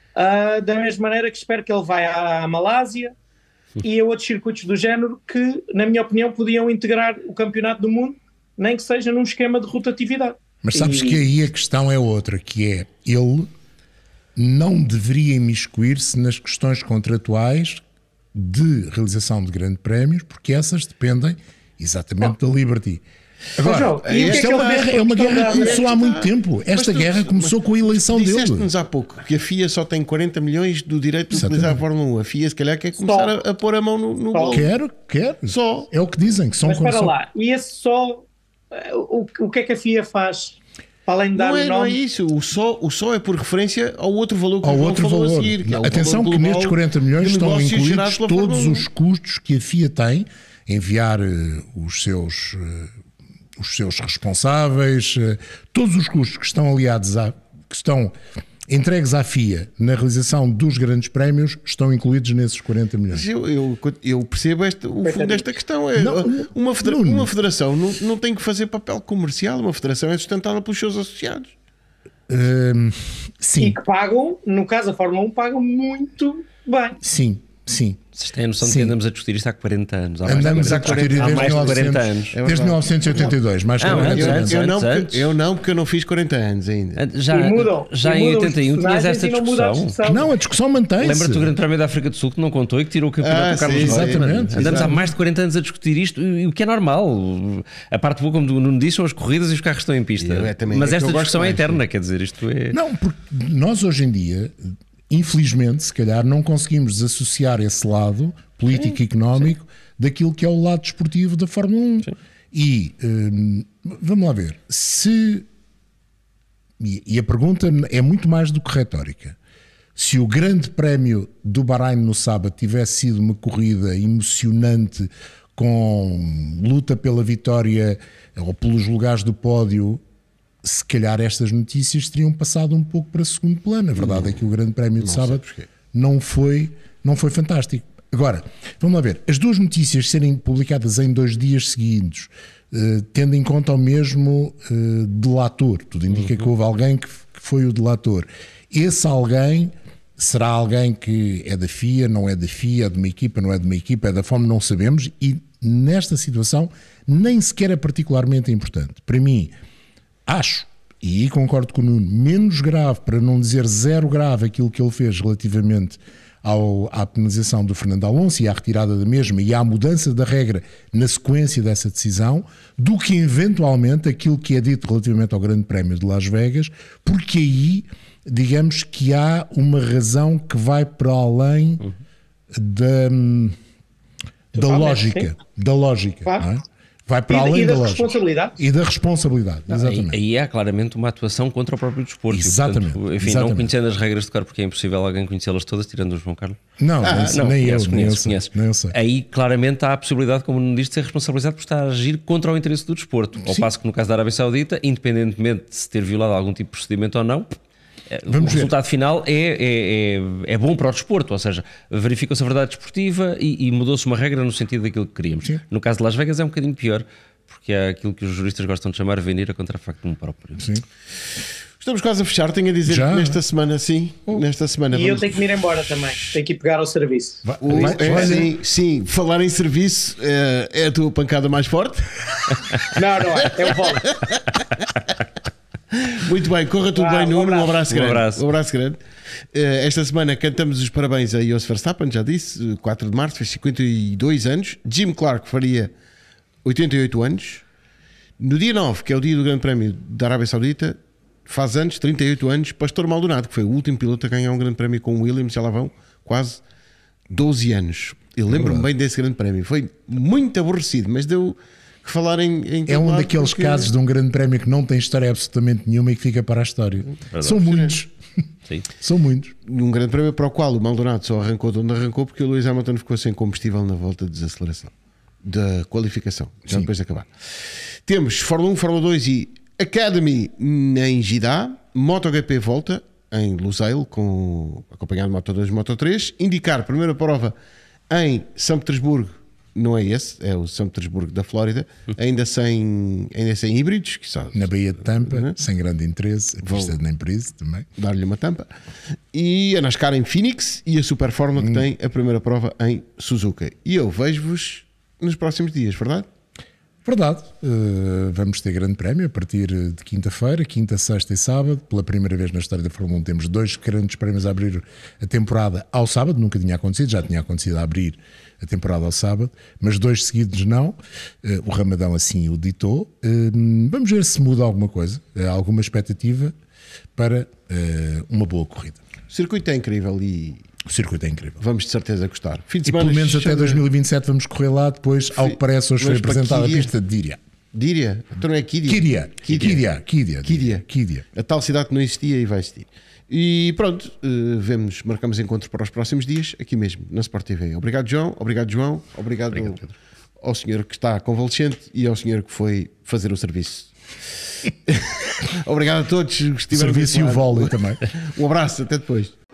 Speaker 6: Da mesma maneira que espero que ele vá à Malásia e a outros circuitos do género que, na minha opinião, podiam integrar o Campeonato do Mundo, nem que seja num esquema de rotatividade.
Speaker 4: Mas sabes que aí a questão é outra, que é, ele não deveria imiscuir-se nas questões contratuais de realização de grandes prémios, porque essas dependem exatamente da Liberty. Agora, esta é uma guerra que começou há muito tempo. Esta guerra começou com a eleição dele.
Speaker 2: Disseste-nos há pouco que a FIA só tem 40 milhões do direito de utilizar a Fórmula 1. A FIA, se calhar, quer começar a pôr a mão no bolo.
Speaker 4: Quer.
Speaker 2: Só.
Speaker 4: É o que dizem. Que são.
Speaker 6: Mas espera lá, e esse só, o que é que a FIA faz? Além de dar o nome?
Speaker 2: Não é isso. O só é por referência ao outro valor que o
Speaker 4: valor
Speaker 2: a seguir. Que
Speaker 4: atenção que nestes 40 milhões estão incluídos todos os custos que a FIA tem, enviar os seus responsáveis, todos os custos que estão aliados que estão entregues à FIA na realização dos grandes prémios estão incluídos nesses 40 milhões.
Speaker 2: Eu percebo o fundo desta questão. Uma federação não tem que fazer papel comercial, uma federação é sustentada pelos seus associados.
Speaker 4: Sim.
Speaker 6: E que pagam, no caso a Fórmula 1, pagam muito bem.
Speaker 4: Sim.
Speaker 5: Vocês têm a noção de que andamos a discutir isto há 40 anos.
Speaker 4: Andamos a discutir
Speaker 5: há mais de 40 anos.
Speaker 4: Desde 1982, mais de 40 anos.
Speaker 2: Eu não, porque eu não fiz 40 anos ainda.
Speaker 5: Já em 81 tinhas esta discussão.
Speaker 4: Não, a discussão mantém-se.
Speaker 5: Lembra-te do Grande Prémio da África do Sul que não contou e que tirou o campeonato do Carlos Reutemann?
Speaker 4: Exatamente.
Speaker 5: Andamos há mais de 40 anos a discutir isto, o que é normal. A parte boa, como o Nuno disse, são as corridas e os carros estão em pista. Mas esta discussão é eterna, quer dizer, isto é...
Speaker 4: Não, porque nós hoje em dia, infelizmente, se calhar, não conseguimos desassociar esse lado político e económico daquilo que é o lado desportivo da Fórmula 1. Sim. E vamos lá ver, e a pergunta é muito mais do que retórica. Se o Grande Prémio do Bahrein no sábado tivesse sido uma corrida emocionante, com luta pela vitória ou pelos lugares do pódio, se calhar estas notícias teriam passado um pouco para segundo plano. A verdade é que o Grande Prémio de sábado não foi fantástico. Agora, vamos lá ver, as duas notícias serem publicadas em 2 dias seguidos, tendo em conta o mesmo delator, tudo indica que houve alguém que foi o delator. Esse alguém será alguém que é da FIA, não é da FIA, é de uma equipa, não é de uma equipa, é da FOM, não sabemos, e nesta situação nem sequer é particularmente importante. Para mim, acho, e aí concordo com o Nuno, menos grave, para não dizer zero grave, aquilo que ele fez relativamente à penalização do Fernando Alonso e à retirada da mesma e à mudança da regra na sequência dessa decisão, do que eventualmente aquilo que é dito relativamente ao Grande Prémio de Las Vegas, porque aí, digamos que há uma razão que vai para além da lógica. Da lógica,
Speaker 6: claro.
Speaker 4: Não é? Vai para além da
Speaker 6: responsabilidade.
Speaker 4: E da responsabilidade, exatamente.
Speaker 5: Aí há claramente uma atuação contra o próprio desporto.
Speaker 4: Exatamente.
Speaker 5: Portanto, enfim,
Speaker 4: exatamente.
Speaker 5: não conhecendo as regras de cor, porque é impossível alguém conhecê-las todas, tirando o João Carlos.
Speaker 4: Não, nem eu sei.
Speaker 5: Aí claramente há a possibilidade, como não disse, de ser responsabilizado por estar a agir contra o interesse do desporto. Ao passo que no caso da Arábia Saudita, independentemente de se ter violado algum tipo de procedimento ou não, o resultado final é bom para o desporto, ou seja, verificou-se a verdade desportiva e mudou-se uma regra no sentido daquilo que queríamos. Sim. No caso de Las Vegas é um bocadinho pior, porque é aquilo que os juristas gostam de chamar venir a contrafactum próprio.
Speaker 4: Sim.
Speaker 2: Estamos quase a fechar, tenho a dizer que nesta semana sim. Nesta semana
Speaker 6: eu tenho que me ir embora também, tenho que ir pegar ao serviço.
Speaker 2: Sim, falar em serviço é a tua pancada mais forte?
Speaker 6: Não é o vôlei.
Speaker 2: Muito bem, corra tudo bem, Nuno. Um abraço grande. Um abraço grande. Esta semana cantamos os parabéns a Jos Verstappen, já disse, 4 de março, fez 52 anos. Jim Clark faria 88 anos. No dia 9, que é o dia do Grande Prémio da Arábia Saudita, faz anos, 38 anos, Pastor Maldonado, que foi o último piloto a ganhar um Grande Prémio com o Williams, já lá vão quase 12 anos. Eu lembro-me bem desse Grande Prémio. Foi muito aborrecido, mas deu que falar em
Speaker 4: é um daqueles casos de um Grande Prémio que não tem história absolutamente nenhuma e que fica para a história. São muitos.
Speaker 5: Sim.
Speaker 4: São muitos.
Speaker 2: Um Grande Prémio para o qual o Maldonado só arrancou de onde arrancou porque o Lewis Hamilton ficou sem combustível na volta de desaceleração da qualificação, já depois de acabar. Temos Fórmula 1, Fórmula 2 e Academy em Jeddah, MotoGP volta em Lusail, acompanhado de Moto 2 e Moto 3, indicar primeira prova em São Petersburgo. Não é esse, é o São Petersburgo da Flórida, ainda sem híbridos, que só,
Speaker 4: na Baía de Tampa, sem grande interesse, a pista nem por isso também.
Speaker 2: Dar-lhe uma tampa. E a NASCAR em Phoenix e a Super Fórmula que tem a primeira prova em Suzuka. E eu vejo-vos nos próximos dias, verdade?
Speaker 4: Verdade. Vamos ter grande prémio a partir de quinta-feira, quinta, sexta e sábado. Pela primeira vez na história da Fórmula 1 temos 2 grandes prémios a abrir a temporada ao sábado. Nunca tinha acontecido, já tinha acontecido a abrir a temporada ao sábado, mas 2 seguidos não. O Ramadão assim o ditou. Vamos ver se muda alguma coisa, alguma expectativa para uma boa corrida.
Speaker 2: O circuito é incrível e
Speaker 4: o circuito é incrível.
Speaker 2: Vamos de certeza gostar. Fim de
Speaker 4: semana, pelo menos até 2027 vamos correr lá. Depois, ao que parece, hoje foi apresentada a pista de Díria.
Speaker 2: Díria? Então não é Kídia?
Speaker 4: Kídia.
Speaker 2: A tal cidade que não existia e vai existir. E pronto, marcamos encontro para os próximos dias, aqui mesmo, na Sport TV. Obrigado, João. Obrigado, João. Obrigado ao senhor que está convalescente e ao senhor que foi fazer o serviço. Obrigado a todos que estiveram
Speaker 4: Serviço e o
Speaker 2: desse lado.
Speaker 4: vôlei também.
Speaker 2: Um abraço, até depois.